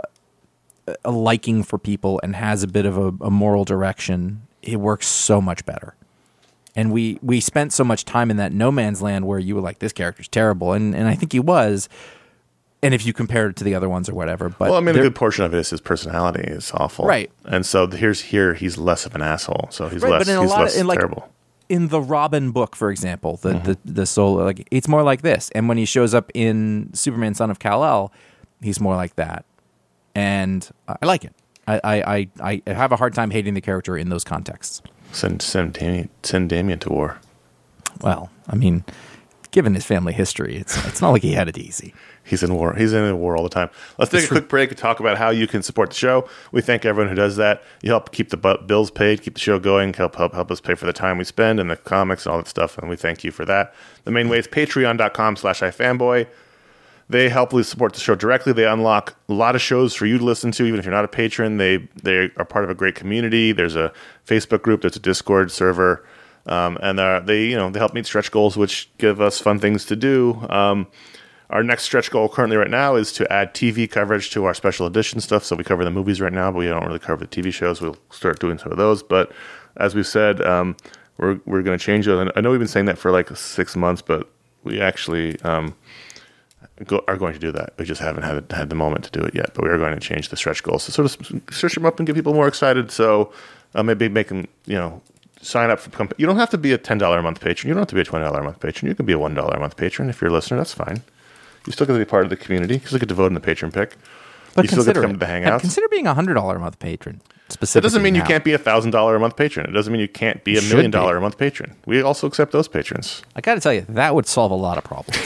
a liking for people and has a bit of a, a moral direction, it works so much better. And we we spent so much time in that no man's land where you were like, this character's terrible, and and I think he was. And if you compare it to the other ones or whatever, but well, I mean, a good portion of it is his personality is awful, right? And so here's here he's less of an asshole, so he's right, less but in a he's lot less of, in like, terrible. In the Robin book, for example, the, mm-hmm. the the solo, like it's more like this, and when he shows up in Superman: Son of Kal-El, he's more like that, and I like it. I I, I, I have a hard time hating the character in those contexts. Send send Damien, send Damien to war. Well, I mean, given his family history, it's it's not like he had it easy. He's in war. He's in a war all the time. Let's take That's a quick true. break and talk about how you can support the show. We thank everyone who does that. You help keep the bills paid, keep the show going, help help help us pay for the time we spend and the comics and all that stuff, and we thank you for that. The main way is patreon.com slash ifanboy. They help you support the show directly. They unlock a lot of shows for you to listen to, even if you're not a patron. They they are part of a great community. There's a Facebook group. There's a Discord server. Um, and they you know they help meet stretch goals, which give us fun things to do. Um, Our next stretch goal currently right now is to add T V coverage to our special edition stuff. So we cover the movies right now, but we don't really cover the T V shows. We'll start doing some of those. But as we've said, um, we're we're going to change it. I know we've been saying that for like six months, but we actually um, go, are going to do that. We just haven't had had the moment to do it yet. But we are going to change the stretch goals. So sort of stretch them up and get people more excited. So uh, maybe make them, you know, sign up for. Comp- you don't have to be a ten dollars a month patron. You don't have to be a twenty dollars a month patron. You can be a one dollar a month patron if you're a listener. That's fine. You still get to be part of the community. You still get to vote in the patron pick. But you still get to come to the hangouts. Consider being a one hundred dollars a month patron. Specifically, that doesn't mean now. you can't be a one thousand dollars a month patron. It doesn't mean you can't be a million dollar a month patron. We also accept those patrons. I got to tell you, that would solve a lot of problems.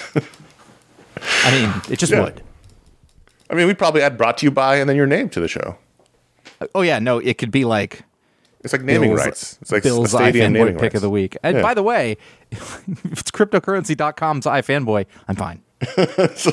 I mean, it just yeah. would. I mean, we'd probably add brought to you by and then your name to the show. Oh, yeah. No, it could be like... It's like naming Bill's, rights. It's like Bill's a stadium naming pick rights. of the week. And yeah. by the way, if it's cryptocurrency dot com's iFanboy, I'm fine. So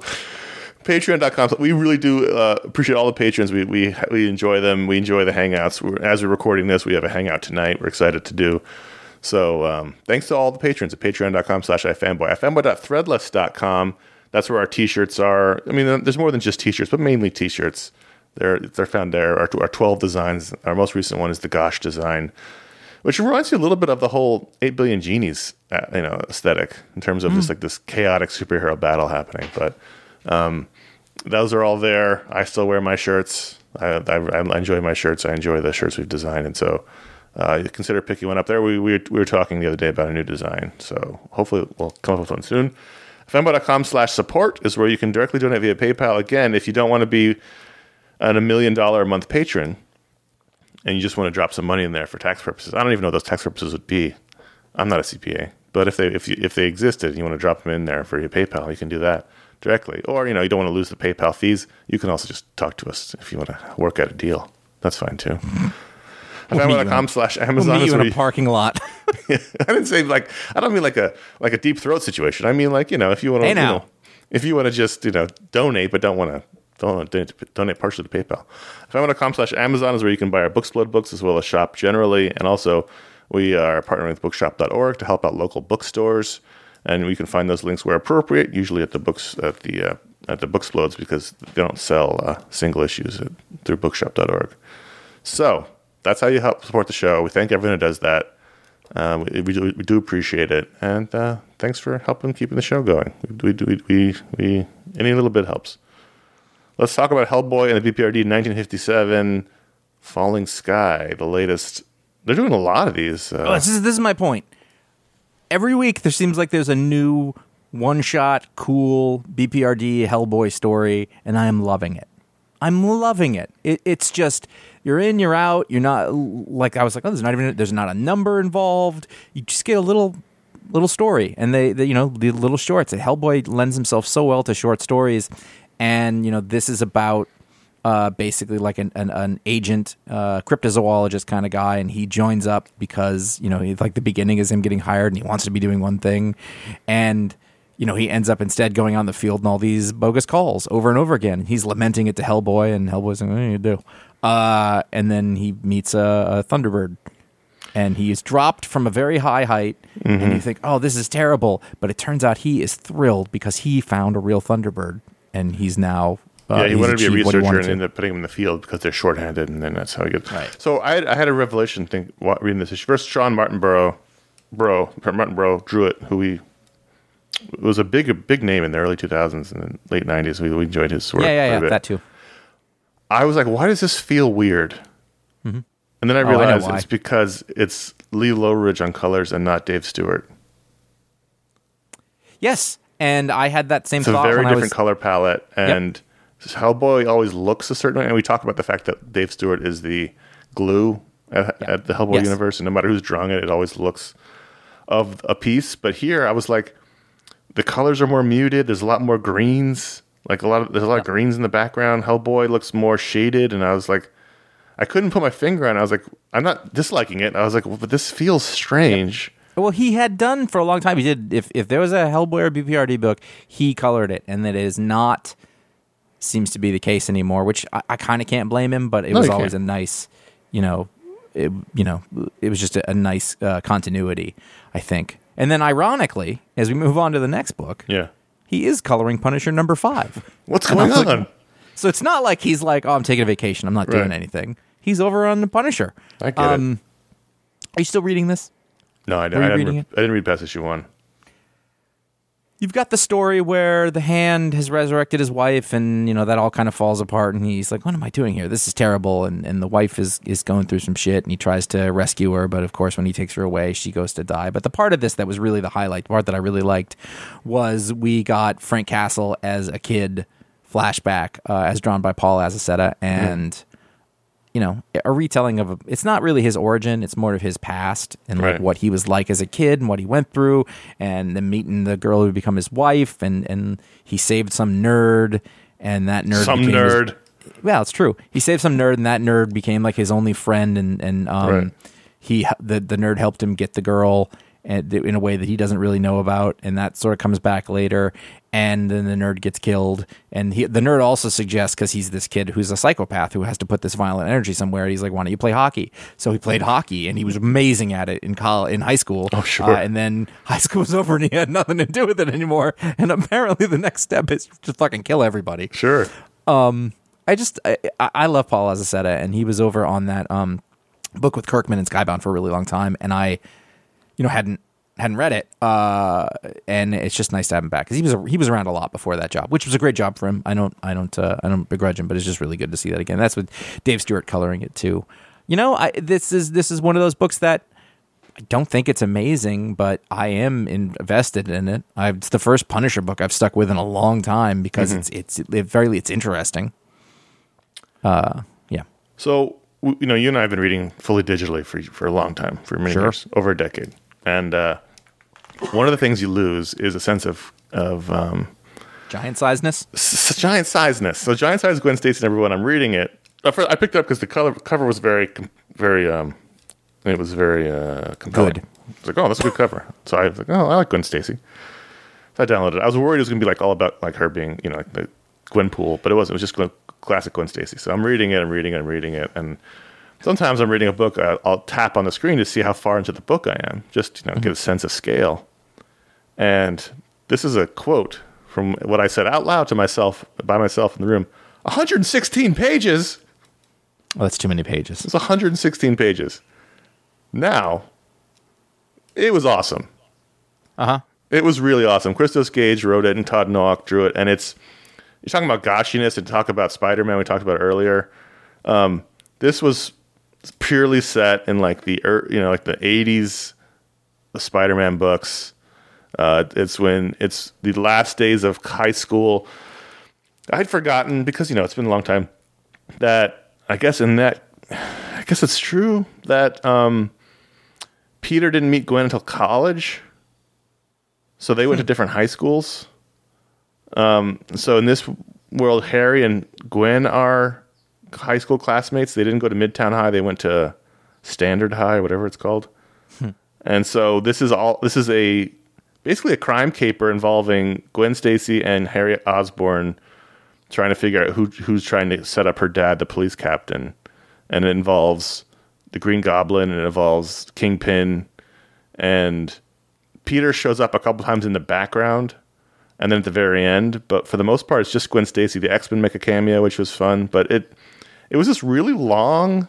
patreon dot com. We really do uh, appreciate all the patrons. We we we enjoy them. We enjoy the hangouts. We're, as we're recording this, we have a hangout tonight. We're excited to do. So um, thanks to all the patrons at patreon dot com slash ifanboy. ifanboy dot threadless dot com. That's where our t-shirts are. I mean, there's more than just t-shirts, but mainly t-shirts. They're they're found there. Our, our twelve designs. Our most recent one is the Gosh design, which reminds you a little bit of the whole eight billion Genies, uh, you know, aesthetic in terms of mm. just like this chaotic superhero battle happening. But um, those are all there. I still wear my shirts. I, I, I enjoy my shirts. I enjoy the shirts we've designed, and so uh, consider picking one up there. We, we we were talking the other day about a new design, so hopefully we'll come up with one soon. ifanboy dot com slash support is where you can directly donate via PayPal. Again, if you don't want to be an a million dollar a month patron, and you just want to drop some money in there for tax purposes. I don't even know what those tax purposes would be. I'm not a C P A, but if they if you, if they existed, and you want to drop them in there for your PayPal, you can do that directly. Or you know you don't want to lose the PayPal fees, you can also just talk to us if you want to work out a deal. That's fine too. ifanboy dot com slash Amazon. We'll meet you in a you, parking lot. I didn't say like I don't mean like a like a deep throat situation. I mean like you know if you want to hey now. You know, if you want to just you know donate but don't want to. Don't donate, donate partially to PayPal. ifanboy dot com slash Amazon is where you can buy our Booksplode books as well as shop generally. And also, we are partnering with bookshop dot org to help out local bookstores. And we can find those links where appropriate, usually at the books at the uh, at the Booksplodes because they don't sell uh, single issues at, through bookshop dot org. So that's how you help support the show. We thank everyone who does that. Uh, we, we, do, we do appreciate it. And uh, thanks for helping keeping the show going. We, we, we, we, any little bit helps. Let's talk about Hellboy and the B P R D nineteen fifty-seven Falling Sky, the latest They're doing a lot of these. Uh, oh, this is this is my point. Every week there seems like there's a new one-shot, cool B P R D Hellboy story, and I am loving it. I'm loving it. it. It's just you're in, you're out. You're not like I was like, oh, there's not even there's not a number involved. You just get a little little story, and they, they you know the little shorts. Hellboy lends himself so well to short stories, and you know this is about. Uh, basically like an, an, an agent, uh, cryptozoologist kind of guy, and he joins up because, you know, he, like the beginning is him getting hired and he wants to be doing one thing. And, you know, he ends up instead going on the field and all these bogus calls over and over again. He's lamenting it to Hellboy, and Hellboy's like, what do you do? Uh, and then he meets a, a Thunderbird. And he is dropped from a very high height, mm-hmm. and you think, oh, this is terrible. But it turns out he is thrilled because he found a real Thunderbird, and he's now... Uh, yeah, he wanted to be a researcher and to. ended up putting him in the field because they're shorthanded, and then that's how he gets. Right. So I had, I had a revelation think reading this issue. First, Sean Martin Burrow, Bro, Martin Burrow drew it, who we it was a big a big name in the early two thousands and the late nineties. We, we enjoyed his work. Yeah, yeah, yeah, that too. I was like, why does this feel weird? Mm-hmm. And then I realized oh, I it's because it's Lee Lowridge on colors and not Dave Stewart. Yes, and I had that same it's thought. It's a very when different I was... color palette, and. Yep. Hellboy always looks a certain way, and we talk about the fact that Dave Stewart is the glue at, yeah. at the Hellboy yes. universe, and no matter who's drawing it, it always looks of a piece. But here, I was like, the colors are more muted. There's a lot more greens. Like a lot of there's a lot yeah. of greens in the background. Hellboy looks more shaded, and I was like, I couldn't put my finger on it. I was like, I'm not disliking it. I was like, well, but this feels strange. Yeah. Well, he had done for a long time. He did. If if there was a Hellboy or B P R D book, he colored it, and that is not. Seems to be the case anymore, which I, I kind of can't blame him, but it no, was always can't. a nice, you know, it, you know, it was just a, a nice uh, continuity, I think. And then, ironically, as we move on to the next book, yeah, he is coloring Punisher number five. What's going on? Like, so it's not like he's like, oh, I'm taking a vacation, I'm not doing right. anything. He's over on the Punisher. I get um, it. Are you still reading this? No, I, I, didn't, re- I didn't read past issue one. You've got the story where the Hand has resurrected his wife, and you know that all kind of falls apart, and he's like, what am I doing here? This is terrible. And and the wife is, is going through some shit, and he tries to rescue her, but of course when he takes her away, she goes to die. But the part of this that was really the highlight, the part that I really liked, was we got Frank Castle as a kid flashback, uh, as drawn by Paul Azaceta, and... Mm. You know, a retelling of a, it's not really his origin, it's more of his past and like right. what he was like as a kid and what he went through, and then meeting the girl who would become his wife, and, and he saved some nerd, and that nerd some became nerd. His, well, it's true. He saved some nerd, and that nerd became like his only friend, and and um, right. he the the nerd helped him get the girl. And in a way that he doesn't really know about, and that sort of comes back later, and then the nerd gets killed, and he, the nerd also suggests, because he's this kid who's a psychopath who has to put this violent energy somewhere, he's like, why don't you play hockey? So he played hockey, and he was amazing at it in college, in high school. Oh, sure. Uh, and then high school was over, and he had nothing to do with it anymore, and apparently the next step is to fucking kill everybody. Sure. Um, I just, I, I love Paul Azaceta, and he was over on that um book with Kirkman and Skybound for a really long time, and I... you know, hadn't hadn't read it, uh, and it's just nice to have him back because he was a, he was around a lot before that job, which was a great job for him. I don't I don't uh, I don't begrudge him, but it's just really good to see that again. That's with Dave Stewart coloring it too. You know, I, this is this is one of those books that I don't think it's amazing, but I am invested in it. I've, it's the first Punisher book I've stuck with in a long time because mm-hmm. it's it's it very it's interesting. Uh, yeah. So. You know, you and I have been reading fully digitally for for a long time, for many sure. years, over a decade. And uh, one of the things you lose is a sense of of um, giant sizeness. S- giant sizeness. So, giant size Gwen Stacy. Number one, I'm reading it. I picked it up because the color, cover was very, very. Um, it was very uh, compelling. Good. I was like, oh, that's a good cover. So I was like, oh, I like Gwen Stacy. So I downloaded it. I was worried it was going to be like all about like her being, you know, like the Gwenpool, but it wasn't. It was just Gwen, classic Gwen Stacy. So I'm reading it, I'm reading it, I'm reading it, and sometimes I'm reading a book, I'll, I'll tap on the screen to see how far into the book I am, just you know, mm-hmm. get a sense of scale. And this is a quote from what I said out loud to myself, by myself in the room. one hundred sixteen pages. Oh, that's too many pages. It's one hundred sixteen pages. Now, it was awesome. Uh-huh. It was really awesome. Christos Gage wrote it, and Todd Nowak drew it, and it's you're talking about goshiness and talk about Spider-Man we talked about earlier. Um, this was It's purely set in like the er, you know like the eighties Spider-Man books. Uh, it's when it's the last days of high school. I'd forgotten because you know it's been a long time that I guess in that I guess it's true that um, Peter didn't meet Gwen until college, so they went to different high schools. Um, so in this world, Harry and Gwen are high school classmates. They didn't go to Midtown High; they went to Standard High, whatever it's called. Hmm. And so this is all. This is a basically a crime caper involving Gwen Stacy and Harry Osborn trying to figure out who who's trying to set up her dad, the police captain. And it involves the Green Goblin, and it involves Kingpin, and Peter shows up a couple times in the background, and then at the very end. But for the most part, it's just Gwen Stacy. The X-Men make a cameo, which was fun. But it it was this really long,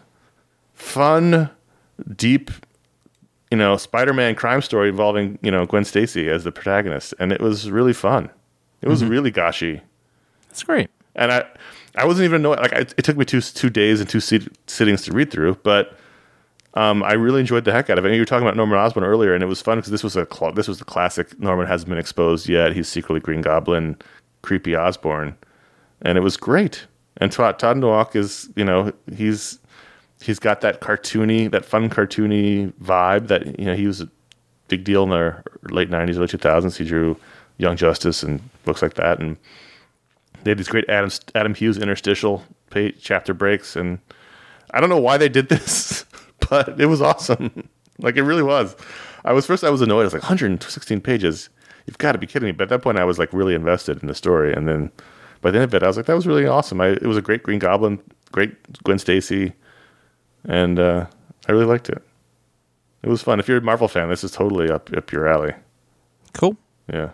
fun, deep, you know, Spider-Man crime story involving, you know, Gwen Stacy as the protagonist, and it was really fun. It was mm-hmm. really goshy. That's great. And I, I wasn't even knowing. Like, I, it took me two two days and two sit, sittings to read through, but um, I really enjoyed the heck out of it. And you were talking about Norman Osborn earlier, and it was fun because this was a cl- this was the classic. Norman hasn't been exposed yet. He's secretly Green Goblin, creepy Osborn, and it was great. And Todd, Todd Nowak is, you know, he's he's got that cartoony, that fun cartoony vibe that, you know, he was a big deal in the late nineties, early two thousands. He drew Young Justice and books like that, and they had these great Adam, Adam Hughes interstitial page, chapter breaks, and I don't know why they did this, but it was awesome. Like, it really was. I was first I was annoyed. I was like, one hundred sixteen pages. You've got to be kidding me. But at that point, I was like really invested in the story, and then by the end of it, I was like, that was really awesome. I, it was a great Green Goblin, great Gwen Stacy, and uh, I really liked it. It was fun. If you're a Marvel fan, this is totally up up your alley. Cool. Yeah.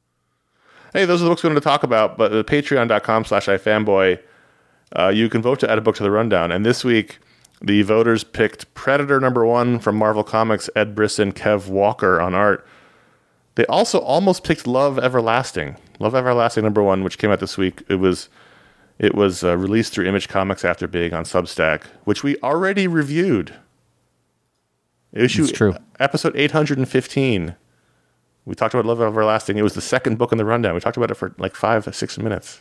Hey, those are the books we wanted to talk about, but uh, patreon.com slash ifanboy, uh, you can vote to add a book to the rundown. And this week, the voters picked Predator number one from Marvel Comics, Ed Brisson, Kev Walker on art. They also almost picked Love Everlasting. Love Everlasting number one, which came out this week. It was it was uh, released through Image Comics after Big on Substack, which we already reviewed. Issue, it's true. Episode eight hundred fifteen. We talked about Love Everlasting. It was the second book in the rundown. We talked about it for like five, six minutes.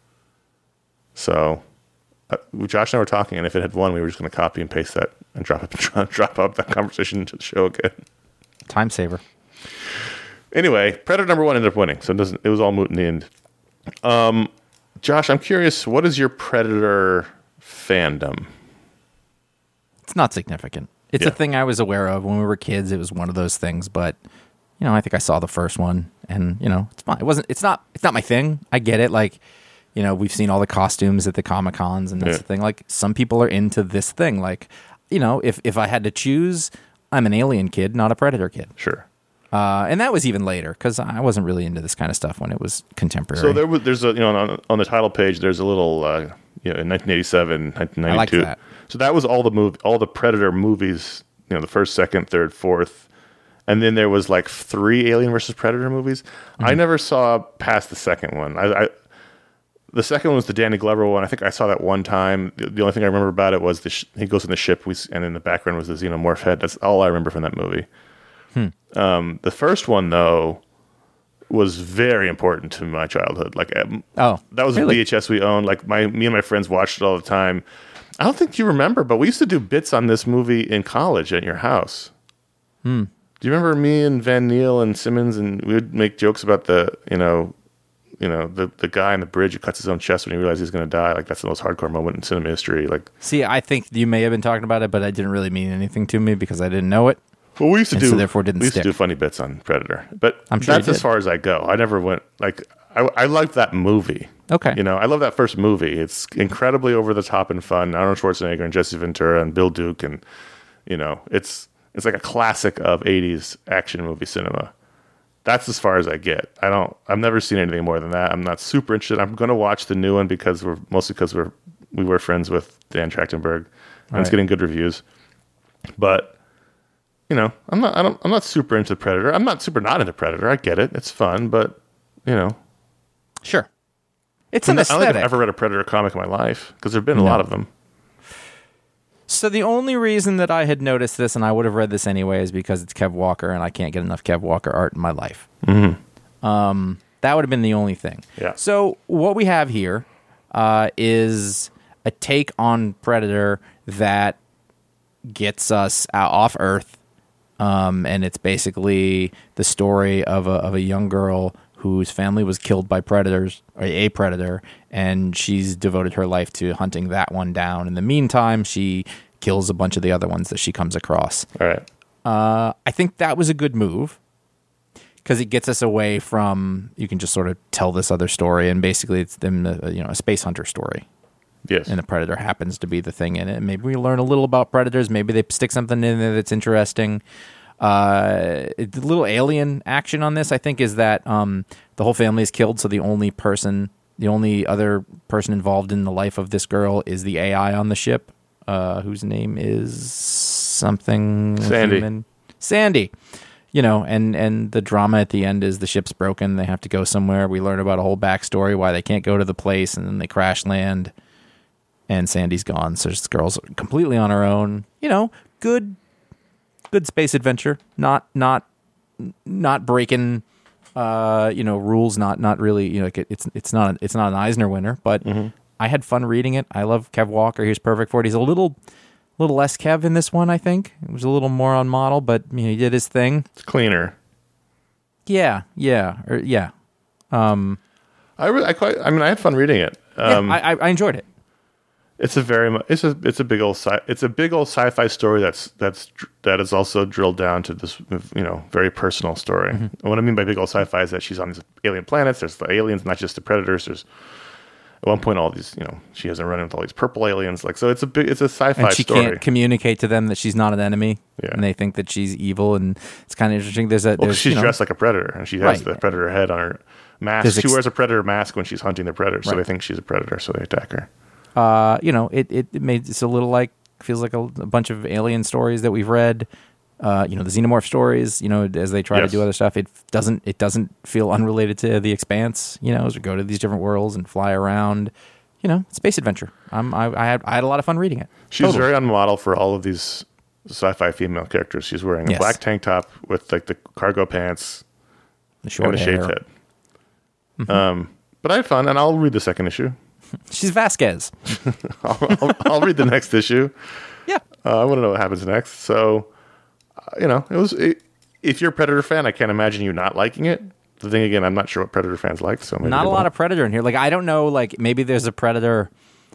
So, uh, Josh and I were talking, and if it had won, we were just going to copy and paste that and drop it, drop up that conversation into the show again. Time saver. Anyway, Predator number one ended up winning, so it doesn't. It was all moot in the end. Um, Josh, I'm curious, what is your Predator fandom? It's not significant. It's Yeah. a thing I was aware of when we were kids. It was one of those things, but you know, I think I saw the first one, and you know, it's fine. It wasn't. It's not. It's not my thing. I get it. Like, you know, we've seen all the costumes at the Comic Cons, and that's Yeah. the thing. Like, some people are into this thing. Like, you know, if if I had to choose, I'm an Alien kid, not a Predator kid. Sure. Uh, and that was even later because I wasn't really into this kind of stuff when it was contemporary. So there was, there's a, you know, on, on the title page, there's a little, uh, you know, in nineteen eighty-seven, nineteen ninety-two. I like that. So that was all the move, all the Predator movies. You know, the first, second, third, fourth, and then there was like three Alien versus Predator movies. Mm-hmm. I never saw past the second one. I, I the second one was the Danny Glover one. I think I saw that one time. The, the only thing I remember about it was the sh- he goes in the ship, we, and in the background was the xenomorph head. That's all I remember from that movie. Hmm. Um, the first one, though, was very important to my childhood. Like, um, oh, that was really? a V H S we owned. Like, my me and my friends watched it all the time. I don't think you remember, but we used to do bits on this movie in college at your house. Hmm. Do you remember me and Van Neal and Simmons, and we would make jokes about the, you know, you know, the, the guy on the bridge who cuts his own chest when he realizes he's going to die. Like, that's the most hardcore moment in cinema history. Like, see, I think you may have been talking about it, but it didn't really mean anything to me because I didn't know it. Well, we used to and do. So therefore, didn't we used stick. to do funny bits on Predator, but I'm sure that's you as did. far as I go. I never went like I. I loved that movie. Okay, You know, I love that first movie. It's incredibly over the top and fun. Arnold Schwarzenegger and Jesse Ventura and Bill Duke, and you know, it's it's like a classic of eighties action movie cinema. That's as far as I get. I don't. I've never seen anything more than that. I'm not super interested. I'm going to watch the new one because we're mostly because we're we were friends with Dan Trachtenberg, and All it's right. getting good reviews. But you know, I'm not. I don't. I'm not super into Predator. I'm not super not into Predator. I get it. It's fun, but you know, sure. It's I'm an not- I don't think aesthetic. I've ever read a Predator comic in my life because there've been a No. lot of them. So the only reason that I had noticed this, and I would have read this anyway, is because it's Kev Walker, and I can't get enough Kev Walker art in my life. Mm-hmm. Um, that would have been the only thing. Yeah. So what we have here uh, is a take on Predator that gets us out off Earth, um, and it's basically the story of a of a young girl whose family was killed by predators, or a predator, and she's devoted her life to hunting that one down. In the meantime, she kills a bunch of the other ones that she comes across. All right. Uh, I think that was a good move because it gets us away from, you can just sort of tell this other story, and basically it's them, uh, you know, a space hunter story. Yes. And the predator happens to be the thing in it. Maybe we learn a little about predators. Maybe they stick something in there that's interesting. Uh, the little alien action on this, I think, is that um, the whole family is killed, so the only person, the only other person involved in the life of this girl is the A I on the ship, uh, whose name is something Sandy. Human. Sandy. You know, and, and the drama at the end is the ship's broken. They have to go somewhere. We learn about a whole backstory, why they can't go to the place, and then they crash land, and Sandy's gone. So this girl's completely on her own. You know, good... Good space adventure, not not not breaking, uh, you know, rules. Not not really, you know, like it, it's it's not it's not an Eisner winner, but mm-hmm. I had fun reading it. I love Kev Walker. He was perfect for it. He's a little little less Kev in this one, I think. It was a little more on model, but you know, he did his thing. It's cleaner. Yeah, yeah, or, yeah. Um, I really, I quite. I mean, I had fun reading it. Um, yeah, I, I enjoyed it. It's a very mu- it's a it's a big old sci it's a big old sci-fi story that's that's that is also drilled down to this, you know, very personal story. Mm-hmm. And what I mean by big old sci-fi is that she's on these alien planets. There's the aliens, not just the predators. There's at one point all these, you know, she has a run with all these purple aliens. Like, so it's a big it's a sci-fi and she story. can't communicate to them that she's not an enemy, yeah. and they think that she's evil, and it's kind of interesting. There's a there's, well, she's you know, dressed like a predator, and she has right. the predator head on her mask. There's she ex- wears a predator mask when she's hunting the predator, so right. they think she's a predator, so they attack her. Uh, you know, it, it, it made it's a little like feels like a, a bunch of alien stories that we've read. Uh, you know, the xenomorph stories. You know, as they try yes. to do other stuff, it doesn't it doesn't feel unrelated to The Expanse. You know, as we go to these different worlds and fly around. You know, space adventure. I'm I, I had I had a lot of fun reading it. She's totally. very on model for all of these sci-fi female characters. She's wearing a yes. black tank top with like the cargo pants, the short and a hair. shaved head. Mm-hmm. Um, but I had fun, and I'll read the second issue. She's Vasquez. I'll, I'll, I'll read the next issue. Yeah, uh, I want to know what happens next. So, uh, you know, it was. It, if you're a Predator fan, I can't imagine you not liking it. The thing again, I'm not sure what Predator fans like. So maybe not a lot won't. of Predator in here. Like I don't know. Like maybe there's a Predator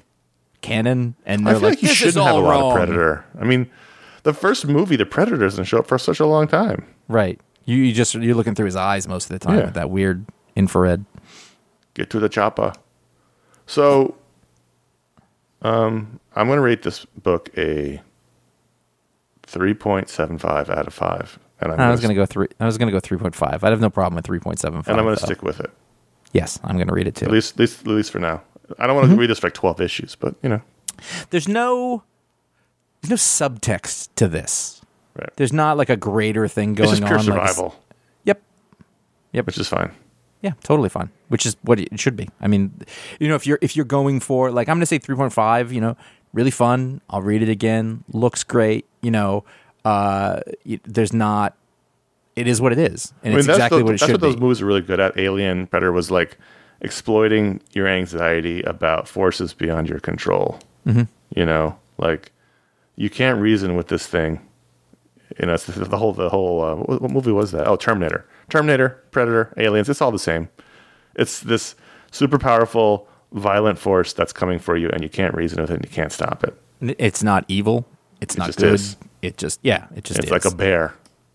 canon, and I they're feel like, like you this shouldn't is have all a lot wrong. of Predator. I mean, the first movie, the Predator doesn't show up for such a long time. Right. You, you just you're looking through his eyes most of the time Yeah. with that weird infrared. Get to the chopper. So, um, I'm going to rate this book a three point seven five out of five. And I'm I was gonna going to go three. I was going to go three point five. I'd have no problem with three point seven five. And I'm going to though. stick with it. Yes, I'm going to read it too. At least, at least, at least for now. I don't want to Mm-hmm. read this for like twelve issues, but you know, There's no there's no subtext to this. right. There's not like a greater thing going It's just pure on. like a s- survival, yep. Yep. which is fine. Yeah, totally fun. Which is what it should be. I mean, you know, if you're if you're going for like I'm going to say three point five, you know, really fun. I'll read it again. Looks great. You know, uh, y- there's not. It is what it is, and I mean, it's that's exactly the, what it that's should what those be. movies are really good at. Alien, Predator was like exploiting your anxiety about forces beyond your control. Mm-hmm. You know, like you can't reason with this thing. You know, it's the, the whole the whole. Uh, what, what movie was that? Oh, Terminator. Terminator, Predator, Aliens. It's all the same. It's this super powerful, violent force that's coming for you, and you can't reason with it, and you can't stop it. It's not evil. It's It not just good. is. It just yeah. It just It's is. like a bear.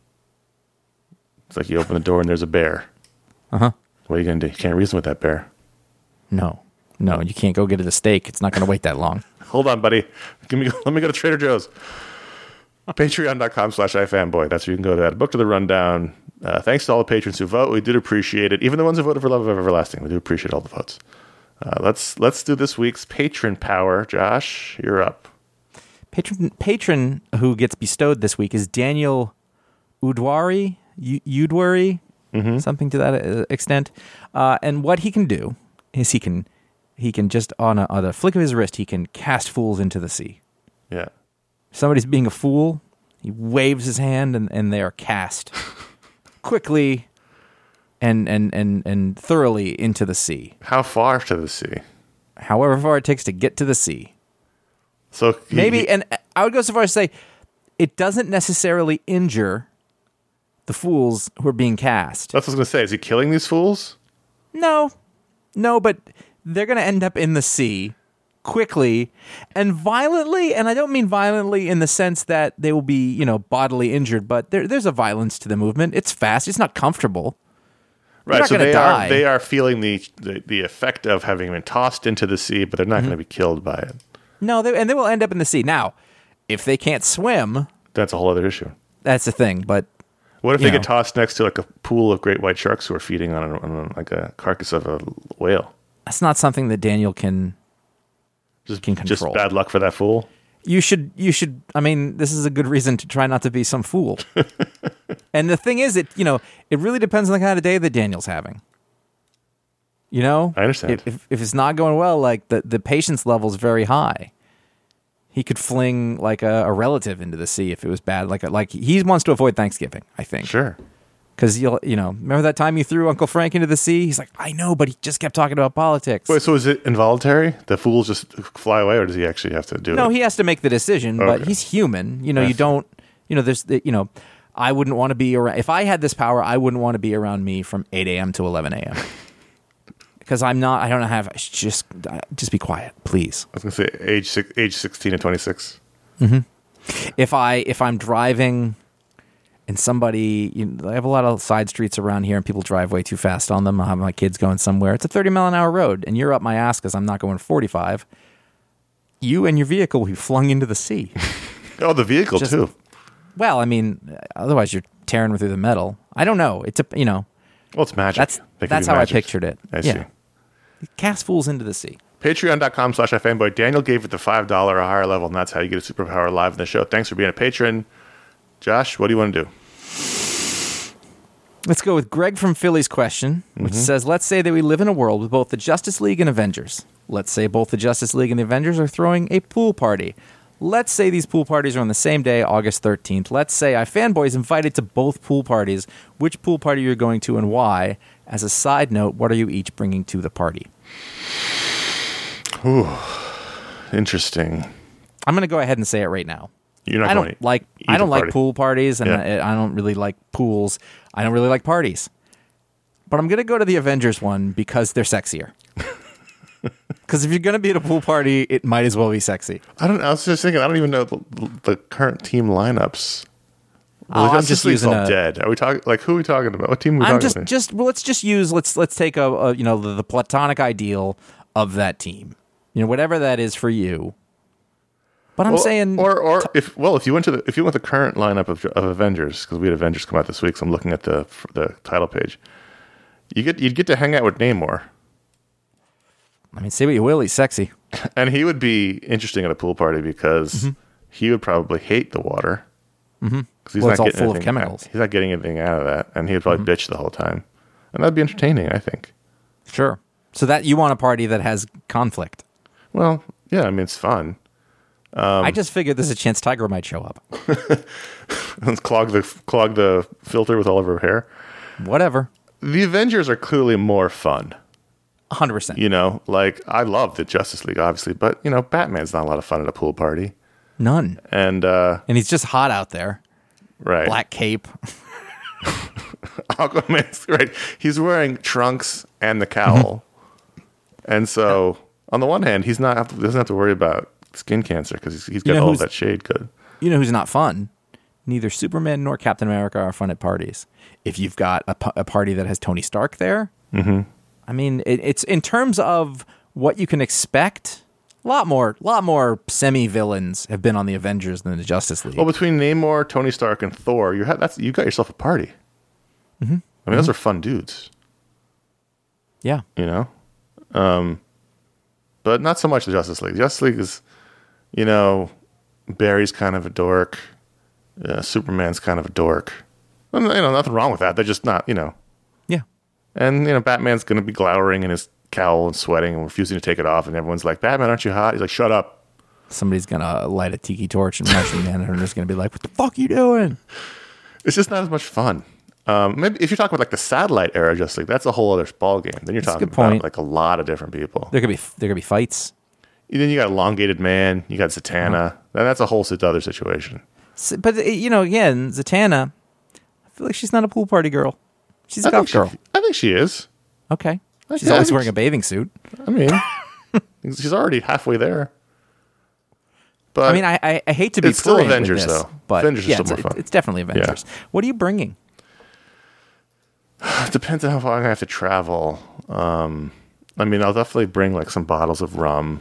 It's like you open the door and there's a bear. Uh huh. What are you gonna do? You can't reason with that bear. No, no, you can't go get it a steak. It's not going to wait that long. Hold on, buddy. Give me, let me go to Trader Joe's. Patreon.com slash iFanboy. That's where you can go to that. Book to the Rundown. Uh, thanks to all the patrons who vote. We did appreciate it. Even the ones who voted for Love of Everlasting. We do appreciate all the votes. Uh, let's let's do this week's patron power. Josh, you're up. Patron patron who gets bestowed this week is Daniel Udwari, U- Udwari, Mm-hmm. something to that uh, extent. Uh, and what he can do is he can he can just on a, on a flick of his wrist he can cast fools into the sea. Yeah. somebody's being a fool, he waves his hand and, and they are cast quickly and, and, and, and thoroughly into the sea. How far to the sea? However far it takes to get to the sea. So he, Maybe, he, and I would go so far as to say, it doesn't necessarily injure the fools who are being cast. That's what I was going to say. Is he killing these fools? No, no, but they're going to end up in the sea quickly and violently. And I don't mean violently in the sense that they will be, you know, bodily injured, but there, there's a violence to the movement. It's fast. It's not comfortable. They're Right. not So they die. are they are feeling the, the, the effect of having been tossed into the sea, but they're not mm-hmm. going to be killed by it. No, they, and they will end up in the sea. Now, if they can't swim, that's a whole other issue. That's the thing. But what if they know. get tossed next to like a pool of great white sharks who are feeding on, a, on a, like a carcass of a whale? That's not something that Daniel can just can control. Just bad luck for that fool. You should. You should. I mean, this is a good reason to try not to be some fool. And the thing is, it you know, it really depends on the kind of day that Daniel's having. You know, I understand. If, if it's not going well, like the, the patience level is very high. He could fling like a, a relative into the sea if it was bad. Like like he wants to avoid Thanksgiving, I think. Sure. Because you'll you know remember that time you threw Uncle Frank into the sea? He's like, I know, but he just kept talking about politics. Wait, so is it involuntary? The fools just fly away, or does he actually have to do no, it? No, he has to make the decision, okay. but he's human. You know, I you see. don't. You know, there's you know, I wouldn't want to be around. If I had this power, I wouldn't want to be around me from eight a.m. to eleven a.m. Because I'm not, I don't have, just just be quiet, please. I was going to say age six, age sixteen and twenty-six. Mm-hmm. If, I, if I'm driving and somebody, you know, I have a lot of side streets around here and people drive way too fast on them. I have my kids going somewhere. It's a thirty mile an hour road and you're up my ass because I'm not going forty-five. You and your vehicle will be flung into the sea. Oh, the vehicle just, too. Well, I mean, otherwise you're tearing through the metal. I don't know. It's a, you know. Well, it's magic. That's, that's how magic. I pictured it. I yeah. see. Cast fools into the sea. Patreon.com slash iFanboy. Daniel gave it the five dollars or higher level, and that's how you get a superpower live in the show. Thanks for being a patron. Josh, what do you want to do? Let's go with Greg from Philly's question, which mm-hmm. says, let's say that we live in a world with both the Justice League and Avengers. Let's say both the Justice League and the Avengers are throwing a pool party. Let's say these pool parties are on the same day, August thirteenth. Let's say iFanboy is invited to both pool parties. Which pool party you're going to and why? As a side note, what are you each bringing to the party? Ooh, interesting. I'm going to go ahead and say it right now. You're not I going don't to like I don't like pool parties, and yeah. I, I don't really like pools. I don't really like parties. But I'm going to go to the Avengers one because they're sexier. Because if you're going to be at a pool party, it might as well be sexy. I don't. I was just thinking. I don't even know the, the current team lineups. Oh, I'm just using all a, dead. Are we talking? Like, who are we talking about? What team are we I'm talking just about? just well, let's just use let's let's take a, a you know the, the platonic ideal of that team. You know, whatever that is for you. But I'm well, saying, or or if well, if you went to the if you went the current lineup of, of Avengers, because we had Avengers come out this week, so I'm looking at the the title page. You get you'd get to hang out with Namor. I mean, say what you will, he's sexy. And he would be interesting at a pool party because mm-hmm. he would probably hate the water. Mm-hmm. He's well, not it's all getting full of anything, chemicals. He's not getting anything out of that. And he would probably mm-hmm. bitch the whole time. And that'd be entertaining, I think. Sure. So that you want a party that has conflict. Well, yeah, I mean, it's fun. Um, I just figured there's a chance Tiger might show up. Let's clog the, clog the filter with all of her hair. Whatever. The Avengers are clearly more fun. one hundred percent. You know, like, I love the Justice League, obviously, but, you know, Batman's not a lot of fun at a pool party. None. And uh, and he's just hot out there. Right. Black cape. Aquaman's right. He's wearing trunks and the cowl. And so, on the one hand, he's not doesn't have to worry about skin cancer because he's, he's got you know all that shade good. You know who's not fun? Neither Superman nor Captain America are fun at parties. If you've got a, a party that has Tony Stark there, mm-hmm. I mean, it, it's in terms of what you can expect. A lot more, lot more semi-villains have been on the Avengers than the Justice League. Well, between Namor, Tony Stark, and Thor, you have that's you got yourself a party. Mm-hmm. I mean, mm-hmm. those are fun dudes. Yeah, you know, um, but not so much the Justice League. The Justice League is, you know, Barry's kind of a dork. Uh, Superman's kind of a dork. Well, you know, nothing wrong with that. They're just not, you know. Yeah. And you know, Batman's going to be glowering in his cowl and sweating and refusing to take it off, and everyone's like, "Batman, aren't you hot?" He's like, "Shut up." Somebody's gonna light a tiki torch and Martian Manhunter is gonna be like, "What the fuck are you doing?" It's just not as much fun. Um, maybe if you're talking about like the satellite era, just like that's a whole other ball game. Then you're That's a talking good about point. like a lot of different people. There could be there could be fights. And then you got Elongated Man, you got Zatanna. Uh-huh. Then that's a whole sit- other situation. S- But uh, you know, again, Zatanna, I feel like she's not a pool party girl. She's a I golf think girl. She, I think she is. Okay, I- she's yeah, I always think wearing she- a bathing suit. I mean, she's already halfway there. But I mean, I, I I hate to be it's still prurient with Avengers, this, though. but Avengers is yeah, still it's, more fun. it's definitely Avengers. What are you bringing? it depends on how far I'm gonna have to travel. Um, I mean, I'll definitely bring like some bottles of rum,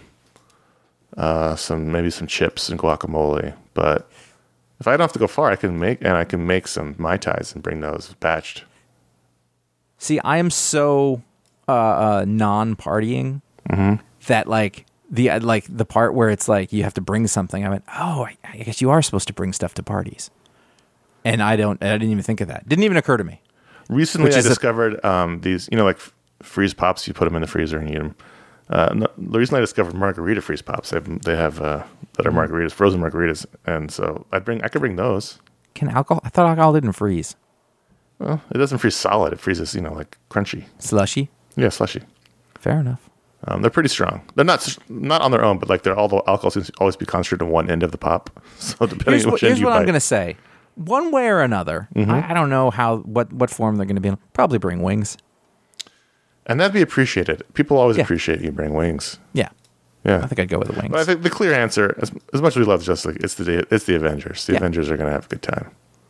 uh, some maybe some chips and guacamole. But if I don't have to go far, I can make and I can make some Mai Tais and bring those batched. See, I am so uh, uh, non-partying Mm-hmm. that like the uh, like the part where it's like you have to bring something. I went, oh, I, I guess you are supposed to bring stuff to parties, and I don't. I didn't even think of that. Didn't even occur to me. Recently, Which I is a- discovered um, these, you know, like f- freeze pops. You put them in the freezer and eat them. Uh, no, recently, I discovered margarita freeze pops. They have, they have uh, that are margaritas, frozen margaritas, and so I bring I could bring those. Can alcohol? I thought alcohol didn't freeze. Well, it doesn't freeze solid. It freezes, you know, like crunchy. Slushy. Yeah, slushy. Fair enough. Um, they're pretty strong. They're not s- not on their own, but like they're all the alcohol seems to always be concentrated in one end of the pop. So depending Here's on what, which end here's you what I'm bite. going to say. One way or another, Mm-hmm. I, I don't know how what what form they're going to be in. Probably bring wings. And that'd be appreciated. People always Yeah. appreciate you bring wings. Yeah, Yeah. I think I'd go with the wings. But I think the clear answer, as, as much as we love Justice League, it's the it's the Avengers. The Yeah. Avengers are going to have a good time.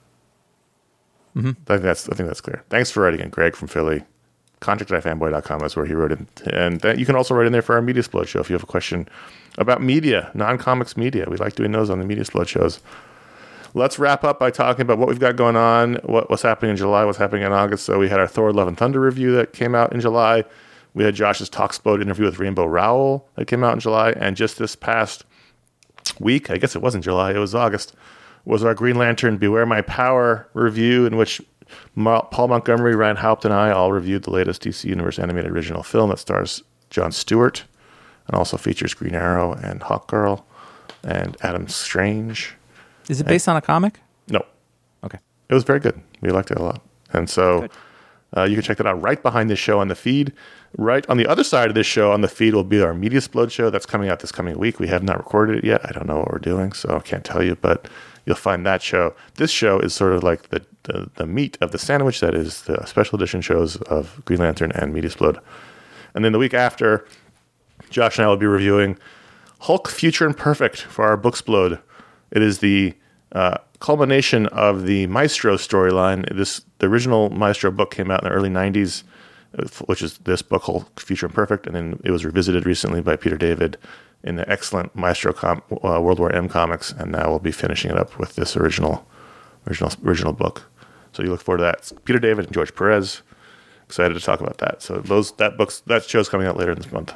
Mm-hmm. I think that's I think that's clear. Thanks for writing in, Greg from Philly. Contact at fanboy dot com is where he wrote in, and that, you can also write in there for our Media Explode show if you have a question about media, non-comics media. We like doing those on the Media Explode shows. Let's wrap up by talking about what we've got going on, what, what's happening in July, what's happening in August. So we had our Thor: Love and Thunder review that came out in July. We had Josh's Talksplode interview with Rainbow Rowell that came out in July. And just this past week, I guess it wasn't July, it was August, was our Green Lantern Beware My Power review, in which Ma- Paul Montgomery, Ryan Haupt, and I all reviewed the latest D C Universe animated original film that stars Jon Stewart and also features Green Arrow and Hawkgirl and Adam Strange. Is it based on a comic? No, Okay. it was very good. We liked it a lot. And so uh, you can check that out right behind this show on the feed. Right on the other side of this show on the feed will be our Media Explode show that's coming out this coming week. We have not recorded it yet. I don't know what we're doing, so I can't tell you, but you'll find that show. This show is sort of like the, the, the meat of the sandwich that is the special edition shows of Green Lantern and Media Explode. And then the week after, Josh and I will be reviewing Hulk Future Imperfect for our Booksplode. It is the uh, culmination of the Maestro storyline. This the original Maestro book came out in the early nineties, which is this book, Hulk Future Imperfect, and then it was revisited recently by Peter David in the excellent Maestro com- uh, World War M comics, and now we'll be finishing it up with this original, original, original book. So you look forward to that. It's Peter David and George Perez. Excited to talk about that. So those that books that show's coming out later this month.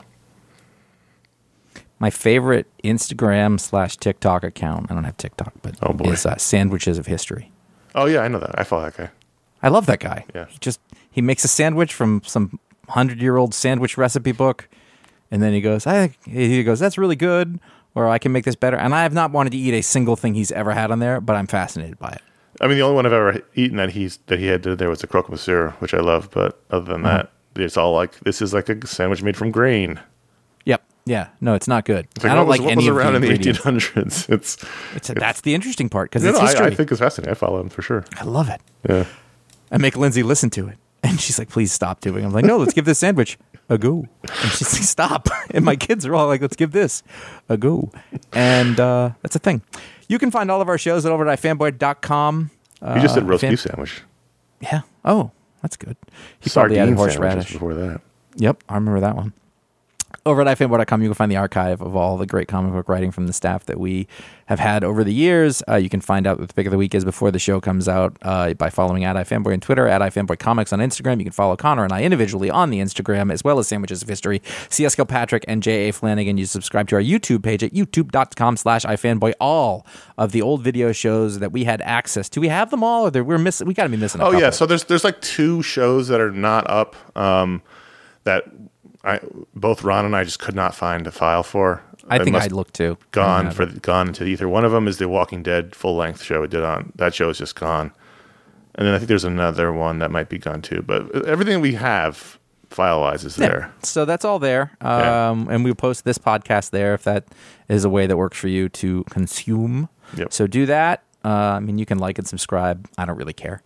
My favorite Instagram slash TikTok account, I don't have TikTok, but Oh, boy. is uh, Sandwiches of History. Oh yeah, I know that. I follow that guy. I love that guy. Yeah. He just he makes a sandwich from some hundred year old sandwich recipe book, and then he goes, I he goes, that's really good, or I can make this better. And I have not wanted to eat a single thing he's ever had on there, but I'm fascinated by it. I mean, the only one I've ever eaten that he's that he had did there was the croque monsieur, which I love. But other than Uh-huh. that, it's all like this is like a sandwich made from grain. Yep. Yeah. No, it's not good. It's like, I don't what was, like what any was of around the in the eighteen ingredients. hundreds. It's, It's that's the interesting part because no, it's no, history. I, I think it's fascinating. I follow him for sure. I love it. Yeah. I make Lindsay listen to it. And she's like, please stop doing it. I'm like, no, let's give this sandwich a go. And she's like, stop. And my kids are all like, let's give this a go. And uh, that's a thing. You can find all of our shows at over at fanboy dot com. Uh, You just said roast fan- beef sandwich. Yeah. Oh, that's good. He probably Sardine added sandwiches horseradish. before that. Yep, I remember that one. Over at ifanboy dot com, you can find the archive of all the great comic book writing from the staff that we have had over the years. Uh, you can find out what the pick of the week is before the show comes out uh, by following at ifanboy on Twitter, at ifanboycomics on Instagram. You can follow Connor and I individually on the Instagram, as well as Sandwiches of History, C S. Kilpatrick, and J A. Flanagan. You subscribe to our YouTube page at youtube dot com slash ifanboy. All of the old video shows that we had access to. We have them all, or they're- we're missing. We got to be missing. A Oh couple. yeah, so there's there's like two shows that are not up um, that I both Ron and I just could not find a file for. I It think must I looked too. Gone I for gone into the ether. One of them is the Walking Dead full length show we did on that show is just gone, and then I think there's another one that might be gone too. But everything we have file wise is there. Yeah. So that's all there, um, Yeah. and we post this podcast there if that is a way that works for you to consume. Yep. So do that. Uh, I mean, you can like and subscribe. I don't really care.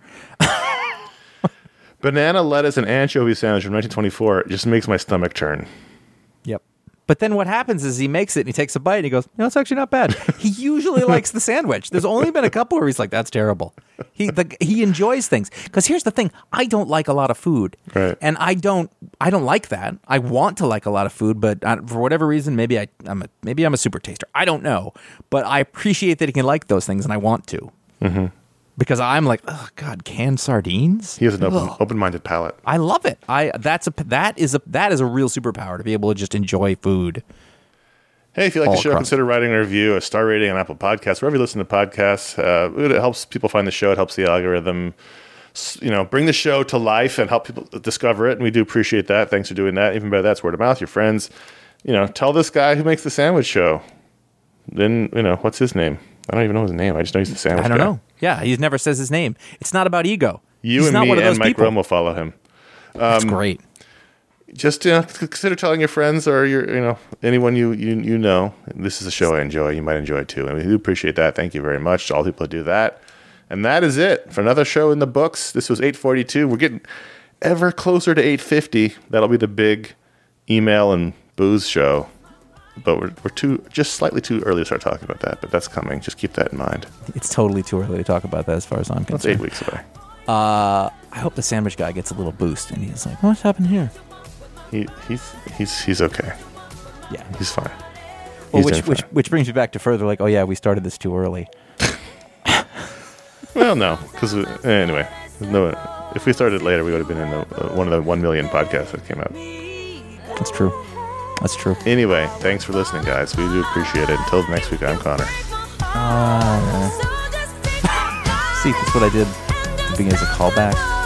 Banana lettuce and anchovy sandwich from nineteen twenty-four. It just makes my stomach turn. Yep. But then what happens is he makes it and he takes a bite and he goes, no, it's actually not bad. He usually likes the sandwich. There's only been a couple where he's like, that's terrible. He the, he enjoys things. Because here's the thing. I don't like a lot of food. Right. And I don't I don't like that. I want to like a lot of food, but I, for whatever reason, maybe, I, I'm a, maybe I'm a super taster. I don't know. But I appreciate that he can like those things and I want to. Mm-hmm. Because I'm like, oh, God, canned sardines? He has an open, Ugh. open-minded palate. I love it. I that's a that is a that is a real superpower to be able to just enjoy food. Hey, if you like All the show, across. consider writing a review, a star rating on Apple Podcasts, wherever you listen to podcasts. Uh, it helps people find the show. It helps the algorithm, s- you know, bring the show to life and help people discover it. And we do appreciate that. Thanks for doing that. Even better, that's word of mouth. Your friends, you know, tell this guy who makes the sandwich show. Then, you know, what's his name? I don't even know his name. I just know he's the sandwich I don't guy. know. Yeah, he never says his name. It's not about ego. You He's and not me one of and those Mike people. Rome will follow him. That's great. Just uh, consider telling your friends or your, you know, anyone you, you you know. This is a show I enjoy. You might enjoy it too, and we do appreciate that. Thank you very much to all people who do that. And that is it for another show in the books. This was eight forty-two. We're getting ever closer to eight fifty. That'll be the big email and booze show. But we're we're too just slightly too early to start talking about that. But that's coming. Just keep that in mind. It's totally too early to talk about that as far as I'm That's eight concerned. weeks away. Uh, I hope the sandwich guy gets a little boost and he's like, what's happened here? He he's he's he's okay. Yeah. He's fine. Well, He's which doing which fine. which brings me back to further like, oh yeah, we started this too early. Well, no, because anyway, no. If we started later, we would have been in the, uh, one of the one million podcasts that came out. That's true. That's true. Anyway, thanks for listening, guys. We do appreciate it. Until next week, I'm Connor. Uh, see, that's what I did at the beginning as a callback.